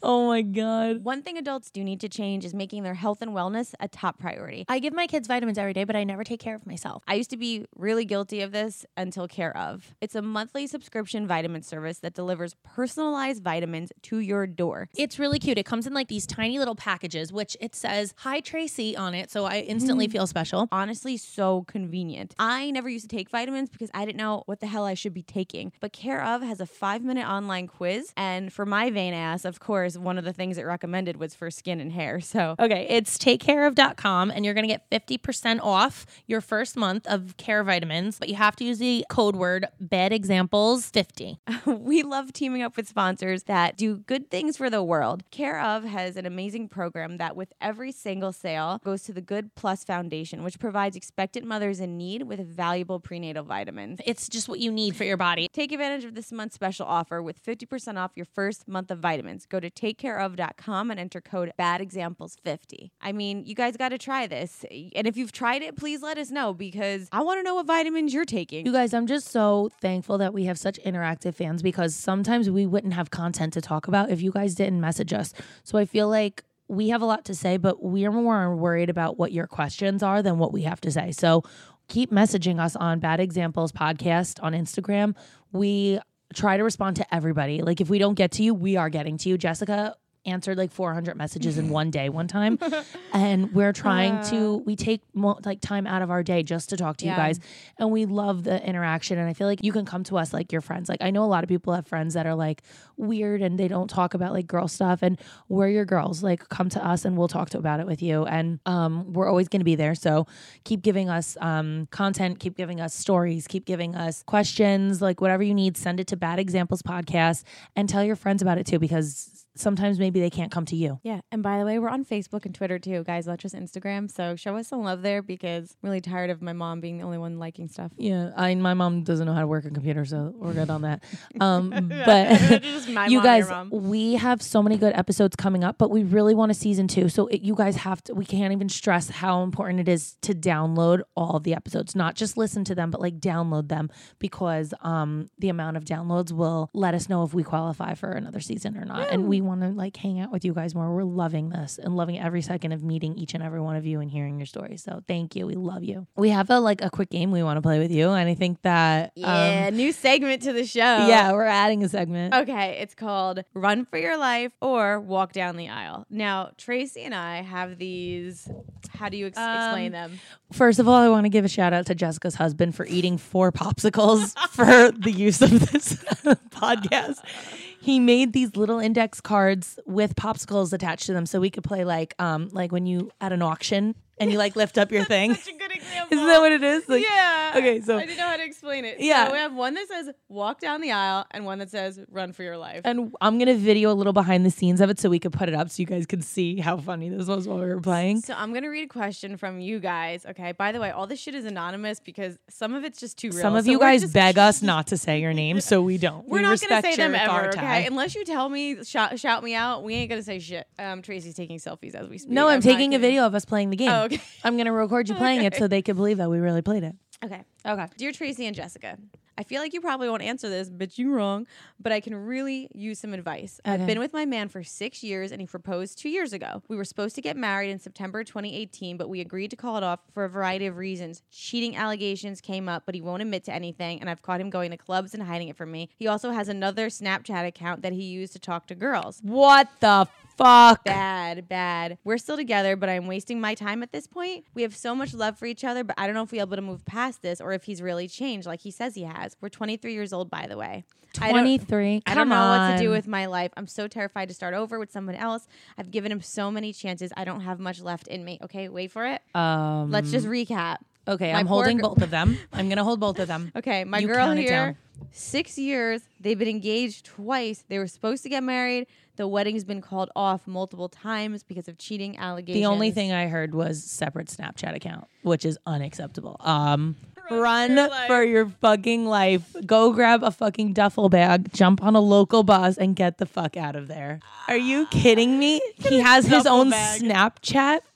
Oh my God. One thing adults do need to change is making their health and wellness a top priority. I give my kids vitamins every day, but I never take care of myself. I used to be really guilty of this until Care of. It's a monthly subscription vitamin service that delivers personalized vitamins to your door. It's really cute. It comes in like these tiny little packages, which it says, "Hi Tracy" on it. So I instantly feel special. Honestly, so convenient. I never used to take vitamins because I didn't know what the hell I should be taking. But Care of has a 5-minute online quiz. And for my vain ass, of course, one of the things it recommended was for skin and hair. So Okay, it's takecareof.com and you're going to get 50% off your first month of Care vitamins, but you have to use the code word BADEXAMPLES50. we love teaming up with sponsors that do good things for the world. Care of has an amazing program that with every single sale goes to the Good Plus Foundation, which provides expectant mothers in need with valuable prenatal vitamins. It's just what you need for your body. Take advantage of this month's special offer with 50% off your first month of vitamins. Go to takecareof.com and enter code BADEXAMPLES50. I mean, you guys got to try this. And if you've tried it, please let us know because I want to know what vitamins you're taking. You guys, I'm just so thankful that we have such interactive fans because sometimes we wouldn't have content to talk about if you guys didn't message us. So I feel like we have a lot to say, but we are more worried about what your questions are than what we have to say. So keep messaging us on Bad Examples Podcast on Instagram. We try to respond to everybody. Like if we don't get to you, we are getting to you. Jessica answered like 400 messages in one day one time, and we're trying to we take like time out of our day just to talk to you guys, and we love the interaction. And I feel like you can come to us like your friends. Like I know a lot of people have friends that are like weird and they don't talk about like girl stuff, and we're your girls. Like come to us and we'll talk about it with you, and we're always going to be there. So keep giving us content, keep giving us stories, keep giving us questions, like whatever you need. Send it to Bad Examples Podcast and tell your friends about it too, because sometimes maybe they can't come to you. Yeah. And by the way, we're on Facebook and Twitter too, guys, not just Instagram. So show us some love there because I'm really tired of my mom being the only one liking stuff. Yeah. My mom doesn't know how to work a computer, so we're good on that. But you guys, we have so many good episodes coming up, but we really want a season 2. So you guys we can't even stress how important it is to download all of the episodes, not just listen to them, but like download them, because the amount of downloads will let us know if we qualify for another season or not. Yeah. And we want to like hang out with you guys more. We're loving this and loving every second of meeting each and every one of you and hearing your stories. So thank you. We love you. We have a quick game we want to play with you. And I think that new segment to the show. Yeah, we're adding a segment. Okay, it's called Run for Your Life or Walk Down the Aisle. Now, Tracy and I have these. How do you explain them? First of all, I want to give a shout out to Jessica's husband for eating 4 popsicles for the use of this podcast. He made these little index cards with popsicles attached to them so we could play like when you at an auction and you like lift up your thing. Such a good example. Isn't that what it is? Like, yeah. Okay, so I didn't know how to explain it. Yeah. So we have one that says walk down the aisle and one that says run for your life. And I'm going to video a little behind the scenes of it so we could put it up so you guys could see how funny this was while we were playing. So I'm going to read a question from you guys. Okay. By the way, all this shit is anonymous because some of it's just too real. Some of you guys beg us not to say your name, so we don't. We're not going to say them ever, authority. Okay? Unless you tell me, shout me out, we ain't going to say shit. Tracy's taking selfies as we speak. No, I'm taking a video of us playing the game. Oh, okay. I'm going to record you playing it so they can believe that we really played it. Okay. Okay. Dear Tracy and Jessica, I feel like you probably won't answer this, but you're wrong. But I can really use some advice. Okay. I've been with my man for 6 years, and he proposed 2 years ago. We were supposed to get married in September 2018, but we agreed to call it off for a variety of reasons. Cheating allegations came up, but he won't admit to anything, and I've caught him going to clubs and hiding it from me. He also has another Snapchat account that he used to talk to girls. What the fuck? Bad. We're still together, but I'm wasting my time at this point. We have so much love for each other, but I don't know if we'll be able to move past this or if he's really changed like he says he has. We're 23 years old, by the way. 23. I don't know what to do with my life. I'm so terrified to start over with someone else. I've given him so many chances. I don't have much left in me. Okay, wait for it. Let's just recap. Okay, I'm holding both of them. I'm going to hold both of them. Okay, my girl here, 6 years. They've been engaged twice. They were supposed to get married. The wedding's been called off multiple times because of cheating allegations. The only thing I heard was separate Snapchat account, which is unacceptable. Run for your fucking life. Go grab a fucking duffel bag, jump on a local bus, and get the fuck out of there. Are you kidding me? He has his own Snapchat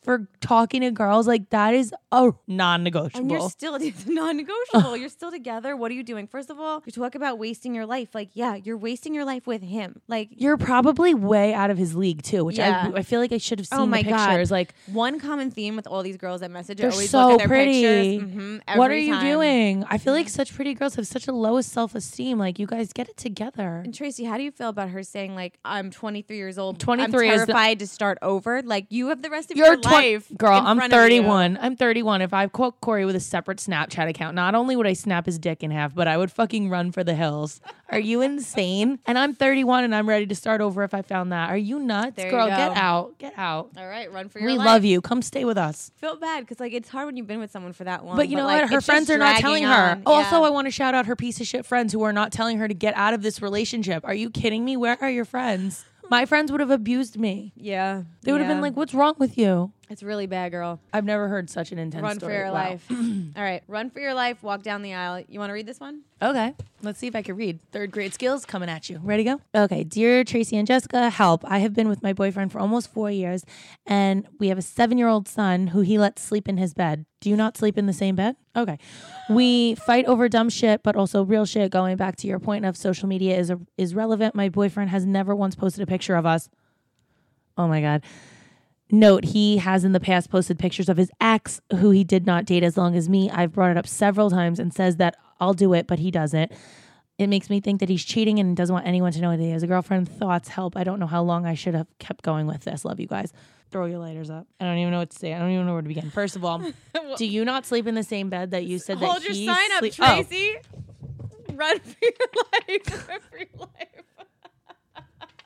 for talking to girls, like that is a non-negotiable. And you're still, it's non-negotiable. You're still together. What are you doing? First of all, you talk about wasting your life. Like, yeah, you're wasting your life with him. Like, you're probably way out of his league too, which I feel like I should have seen the pictures. Like, one common theme with all these girls that message, they're always so look at their pretty. pictures. What are you doing? I feel like such pretty girls have such a low self-esteem. Like, you guys get it together. And Tracy, how do you feel about her saying like, I'm 23 years old. 23 I'm is terrified to start over. Like, you have the rest of your life. Girl, I'm front of you. 31. I'm 31. If I quote Corey with a separate Snapchat account, not only would I snap his dick in half, but I would fucking run for the hills. Are you insane? And I'm 31 and I'm ready to start over if I found that. Are you nuts? There you Girl, go. get out. Get out. All right, run for your We life. love you. Come stay with us. Feel bad because like it's hard when you've been with someone for that long. But you know like, what? Her it's friends just are not dragging telling her. on. Also, Yeah. I want to shout out her piece of shit friends who are not telling her to get out of this relationship. Are you kidding me? Where are your friends? My friends would have abused me. Yeah. They would have been like, what's wrong with you? It's really bad, girl. I've never heard such an intense Run story. for your Wow. life. All right, run for your life. Walk down the aisle. You want to read this one? Okay, let's see if I can read. Third grade skills coming at you. Ready to go? Okay, dear Tracy and Jessica, help. I have been with my boyfriend for almost 4 years, and we have a 7-year-old son who he lets sleep in his bed. Do you not sleep in the same bed? Okay. We fight over dumb shit, but also real shit. Going back to your point of social media is relevant. My boyfriend has never once posted a picture of us. Oh my God. Note, he has in the past posted pictures of his ex, who he did not date as long as me. I've brought it up several times and says that I'll do it, but he doesn't. It makes me think that he's cheating and doesn't want anyone to know that he has a girlfriend. Thoughts, help. I don't know how long I should have kept going with this. Love you guys. Throw your lighters up. I don't even know what to say. I don't even know where to begin. First of all, do you not sleep in the same bed that you said Hold that he your sign up, Tracy. Run for your life. Run for your life.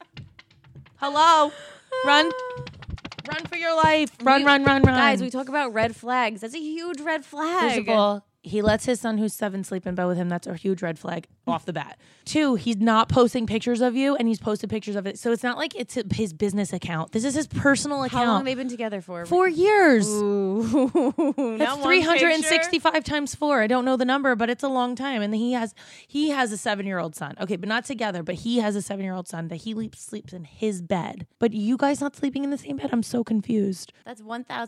Hello? Run for your life. Run. Guys, we talk about red flags. That's a huge red flag. First of all, he lets his son who's 7 sleep in bed with him. That's a huge red flag off the bat. 2, he's not posting pictures of you, and he's posted pictures of it. So it's not like it's his business account. This is his personal account. How long have they been together for? 4 years. Ooh. That's 365 times 4. I don't know the number, but it's a long time. And he has a 7-year-old son. Okay, but not together. But he has a 7-year-old son that he sleeps in his bed. But you guys not sleeping in the same bed? I'm so confused. That's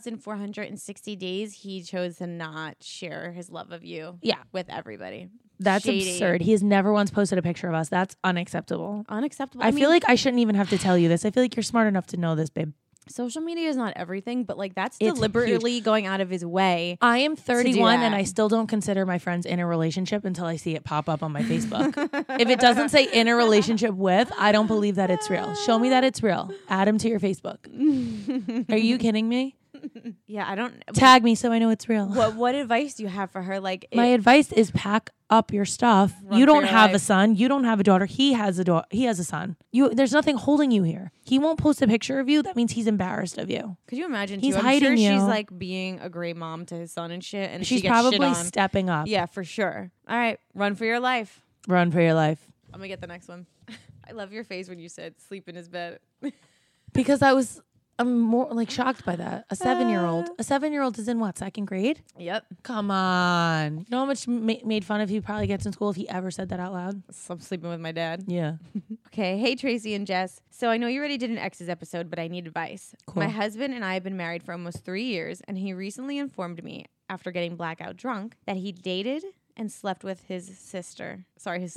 1,460 days he chose to not share his love of you. Yeah. With everybody. That's Shady. absurd. He has never once posted a picture of us. That's unacceptable. Unacceptable. I feel like I shouldn't even have to tell you this. I feel like you're smart enough to know this, babe. social media is not everything, but like that's It's deliberately going out of his way. I am 31 and that. I still don't consider my friends in a relationship until I see it pop up on my Facebook. If it doesn't say in a relationship with, I don't believe that it's real. Show me that it's real. Add him to your Facebook. Are you kidding me? Yeah, I don't Tag me so I know it's real. What advice do you have for her? Like My advice is pack up your stuff. Run You for don't your have a life. son. You don't have a daughter. He has a daughter. He has a son. There's nothing holding you here. He won't post a picture of you. That means he's embarrassed of you. Could you imagine? He's too? I'm hiding sure you. she's like being a great mom to his son and shit, and She's she gets shit probably on. stepping up. Yeah, for sure. All right, run for your life. Run for your life. I'm gonna get the next one. I love your face when you said sleep in his bed. Because I'm more like shocked by that. A 7-year-old. A 7-year-old is in what, 2nd grade? Yep. Come on. You know how much made fun of he probably gets in school if he ever said that out loud? So I'm sleeping with my dad. Yeah. Okay. Hey, Tracy and Jess. So I know you already did an exes episode, but I need advice. Cool. My husband and I have been married for almost 3 years, and he recently informed me, after getting blackout drunk, that he dated and slept with his sister. Sorry, his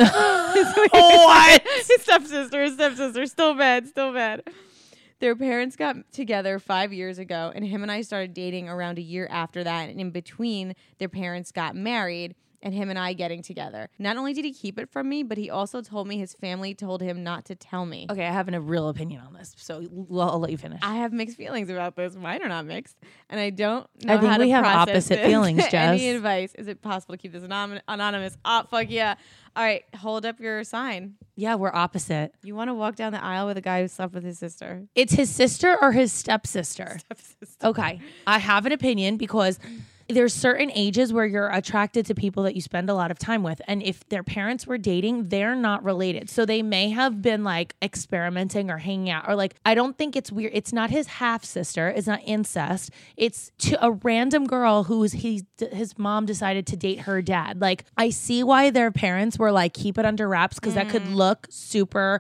What? his stepsister. Still bad. Their parents got together 5 years ago, and him and I started dating around a year after that. And in between, their parents got married, and him and I getting together. Not only did he keep it from me, but he also told me his family told him not to tell me. Okay, I have a real opinion on this, so I'll let you finish. I have mixed feelings about this. Mine are not mixed, and I don't know I think how to we have process opposite this. feelings, Jess. Any advice? Is it possible to keep this anonymous? Oh, fuck yeah. All right, hold up your sign. Yeah, we're opposite. You want to walk down the aisle with a guy who slept with his sister? It's his sister or his stepsister? Stepsister. Okay. I have an opinion because there's certain ages where you're attracted to people that you spend a lot of time with. And if their parents were dating, they're not related. So they may have been like experimenting or hanging out or like, I don't think it's weird. It's not his half sister. It's not incest. It's to a random girl who's his mom decided to date her dad. Like I see why their parents were like, keep it under wraps because that could look super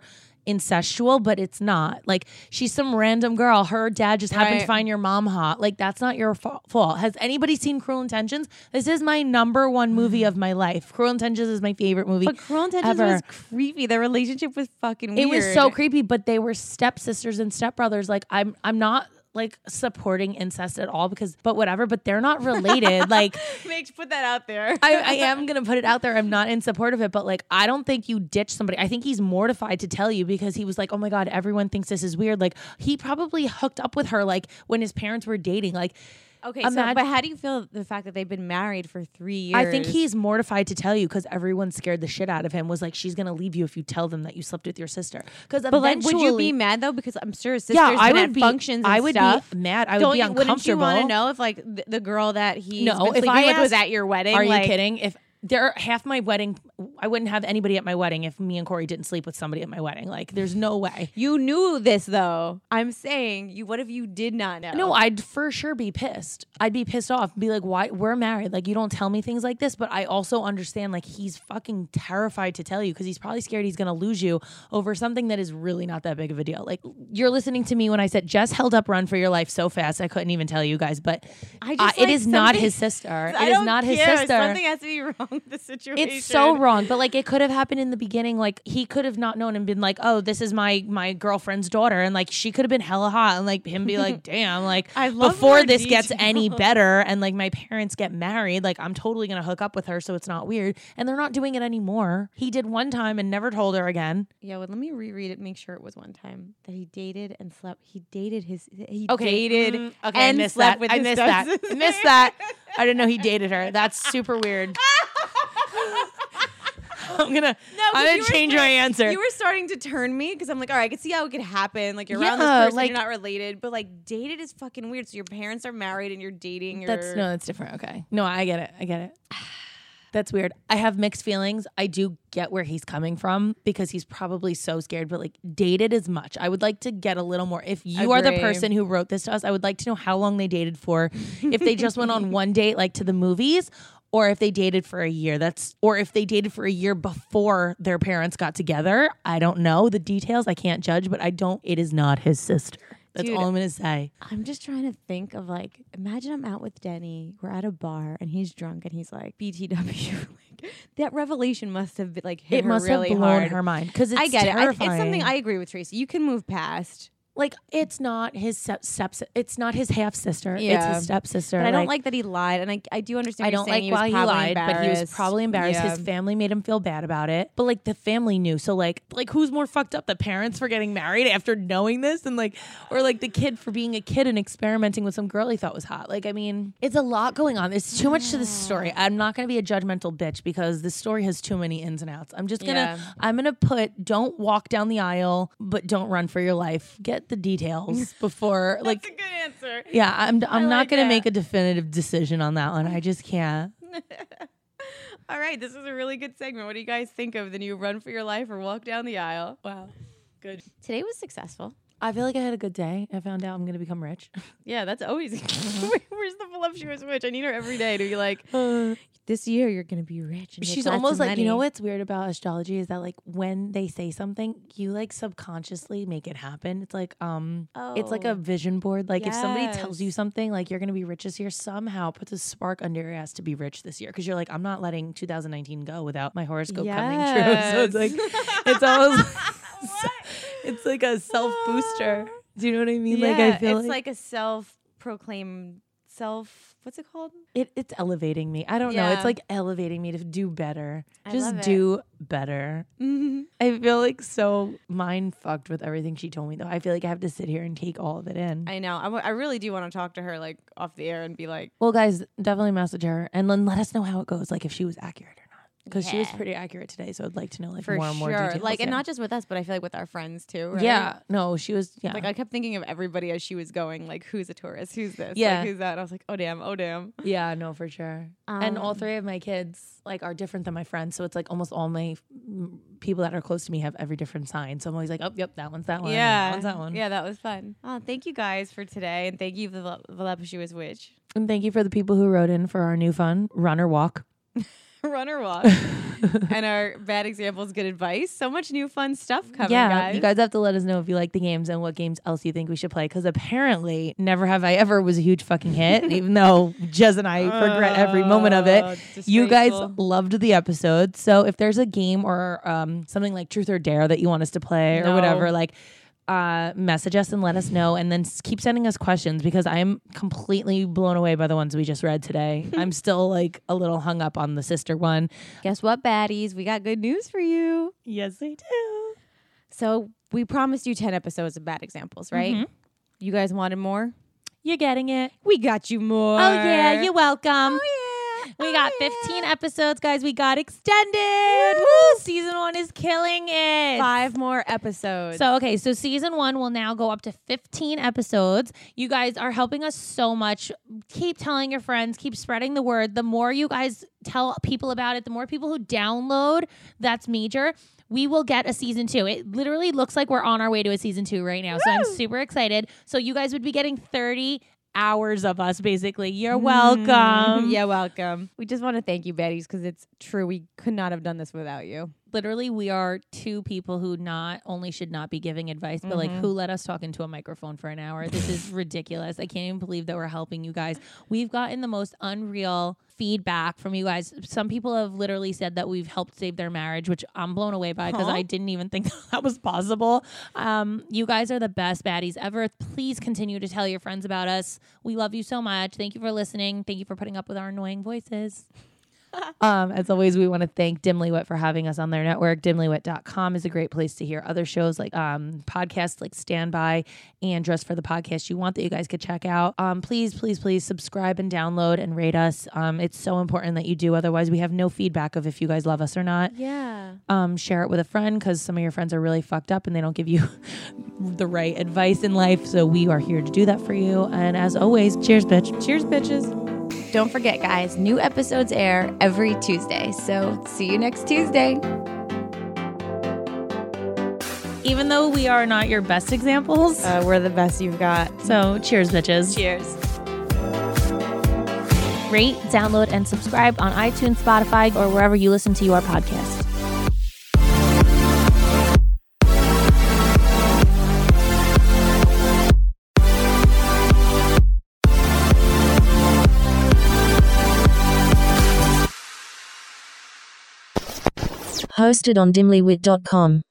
incestual, but it's not. Like, she's some random girl. Her dad just happened to find your mom hot. Like, that's not your fault. Has anybody seen Cruel Intentions? This is my number one movie of my life. Cruel Intentions is my favorite movie. But Cruel Intentions was creepy. Their relationship was fucking weird. It was so creepy, but they were stepsisters and stepbrothers. Like, I'm not like supporting incest at all but whatever, but they're not related. Like, Mitch, put that out there. I am going to put it out there. I'm not in support of it, but like, I don't think you ditch somebody. I think he's mortified to tell you because he was like, oh my God, everyone thinks this is weird. Like, he probably hooked up with her like when his parents were dating. Like, okay, but how do you feel the fact that they've been married for 3 years? I think he's mortified to tell you because everyone scared the shit out of him. Was like, she's gonna leave you if you tell them that you slept with your sister. Because but like, would you be mad though? Because I'm sure his sister's I been would at be, functions and I would stuff. be mad. I would be uncomfortable. Wouldn't you want to know if like the girl that he's been if sleeping I with was asked- at your wedding? Are like, you kidding? If half my wedding, I wouldn't have anybody at my wedding if me and Corey didn't sleep with somebody at my wedding. Like, there's no way. You knew this though. I'm saying, what if you did not know? No, I'd for sure be pissed. I'd be pissed off. Be like, why? We're married. Like, you don't tell me things like this. But I also understand, like, he's fucking terrified to tell you because he's probably scared he's going to lose you over something that is really not that big of a deal. Like, you're listening to me when I said Jess held up Run for Your Life so fast, I couldn't even tell you guys. But it is not his sister. It is not his sister. Something has to be wrong with the situation. It's so wrong, but like it could have happened in the beginning. Like he could have not known and been like, "Oh, this is my girlfriend's daughter," and like she could have been hella hot, and like him be like, "Damn, like I love before more this gets detail. any better, and like my parents get married, like I'm totally gonna hook up with her, so it's not weird." And they're not doing it anymore. He did one time and never told her again. Yeah, well, let me reread it. Make sure it was one time that he dated and slept. He dated his. He Okay, dated. okay, and I missed slept that. with I his missed that. stepsister. I missed that. I didn't know he dated her. That's super weird. I'm gonna change my answer. You were starting to turn me because I'm like, all right, I can see how it could happen. Like you're around this Yeah, person, like- you're not related, but like dated is fucking weird. So your parents are married and you're dating. That's different. Okay. No, I get it. That's weird. I have mixed feelings. I do get where he's coming from because he's probably so scared, but like dated as much. I would like to get a little more. If you are the Agree. person who wrote this to us, I would like to know how long they dated for. If they just went on one date, like to the movies, or if they dated for a year. Or if they dated for a year before their parents got together. I don't know the details. I can't judge, but it is not his sister. That's Dude, all I'm going to say. I'm just trying to think of like, imagine I'm out with Denny. We're at a bar and he's drunk and he's like, BTW. Like, that revelation must have been like hit It her must really have blown hard. her mind because I get terrifying. it. It's something I agree with Tracy. You can move past. Like, it's not his it's not his half sister. Yeah. It's his stepsister. But I don't like that he lied, and I do understand. I don't like why he lied, but he was probably embarrassed. Yeah. His family made him feel bad about it. But like the family knew. So like who's more fucked up? The parents for getting married after knowing this, and like, or like the kid for being a kid and experimenting with some girl he thought was hot. Like, I mean, it's a lot going on. There's too much to this story. I'm not gonna be a judgmental bitch because this story has too many ins and outs. I'm just gonna I'm gonna put don't walk down the aisle, but don't run for your life. Get the details before like. That's a good answer. Yeah, I'm like not gonna that. make a definitive decision on that one. I just can't. All right, this is a really good segment. What do you guys think of the new Run for Your Life or Walk Down the Aisle? Wow, good. Today was successful. I feel like I had a good day. I found out I'm gonna become rich. Yeah, that's always. Where's the voluptuous witch? I need her every day to be like, this year you're gonna be rich. And She's make lots almost of like, money. you know what's weird about astrology is that like when they say something, you like subconsciously make it happen. It's like it's like a vision board. Like if somebody tells you Yes. something like you're gonna be rich this year, somehow puts a spark under your ass to be rich this year because you're like, I'm not letting 2019 go without my horoscope coming true. So it's like it's almost it's like a self booster. Do you know what I mean? Like I feel it's like a self-proclaimed what's it called? it's elevating me. I don't know. Yeah. It's like elevating me to do better. I Just love it. do better. I feel like so mind fucked with everything she told me though. I feel like I have to sit here and take all of it in. I know. I really do want to talk to her like off the air and be like, Well, guys, definitely message her and then let us know how it goes. Like if she was accurate or not. Because she was Yeah. pretty accurate today. So I'd like to know like for more and more sure. details. Like, and yeah. not just with us, but I feel like with our friends too. Right? Yeah. No, she was. Yeah. Like I kept thinking of everybody as she was going, like, who's a tourist? Who's this? Yeah. Like, who's that? And I was like, oh damn, oh damn. Yeah, no, for sure. And all three of my kids like are different than my friends. So it's like almost all my people that are close to me have every different sign. So I'm always like, oh, yep, that one's that one. and Yeah. that one's that one. Yeah, that was fun. Oh, thank you guys for today. And thank you, Voluptuous Witch. And thank you for the people who wrote in for our new fun, run or walk. run or walk. And our bad examples, good advice. So much new fun stuff coming, guys. You guys have to let us know if you like the games and what games else you think we should play. Because apparently, Never Have I Ever was a huge fucking hit, even though Jez and I regret every moment of it. You guys loved the episode. So if there's a game or something like Truth or Dare that you want us to play or whatever, like message us and let us know, and then keep sending us questions because I am completely blown away by the ones we just read today. I'm still like a little hung up on the sister one. Guess what, baddies? We got good news for you. Yes, we do. So we promised you 10 episodes of bad examples, right? Mhm. You guys wanted more? You're getting it. We got you more. Oh yeah, you're welcome. Oh yeah. We got 15 episodes, guys. We got extended. Woo! Season 1 is killing it. 5 more episodes. So season 1 will now go up to 15 episodes. You guys are helping us so much. Keep telling your friends, keep spreading the word. The more you guys tell people about it, the more people who download, that's major. We will get a season 2. It literally looks like we're on our way to a season 2 right now. Woo! So I'm super excited. So you guys would be getting 30 hours of us, basically. You're welcome. You're welcome. We just want to thank you, baddies, because it's true. We could not have done this without you. Literally, we are 2 people who not only should not be giving advice, but like who let us talk into a microphone for an hour. This is ridiculous. I can't even believe that we're helping you guys. We've gotten the most unreal feedback from you guys. Some people have literally said that we've helped save their marriage, which I'm blown away by because I didn't even think that was possible. You guys are the best baddies ever. Please continue to tell your friends about us. We love you so much. Thank you for listening. Thank you for putting up with our annoying voices. As always, we want to thank Dimlywit for having us on their network. Dimlywit.com is a great place to hear other shows like podcasts like Standby and Dress for the Podcast You Want that you guys could check out. Please subscribe and download and rate us. It's so important that you do. Otherwise, we have no feedback of if you guys love us or not. Yeah. Share it with a friend because some of your friends are really fucked up and they don't give you the right advice in life. So we are here to do that for you. And as always, cheers, bitch. Cheers, bitches. Don't forget, guys, new episodes air every Tuesday. So see you next Tuesday. Even though we are not your best examples, we're the best you've got. So cheers, bitches. Cheers. Rate, download, and subscribe on iTunes, Spotify, or wherever you listen to your podcast. Hosted on dimlywit.com.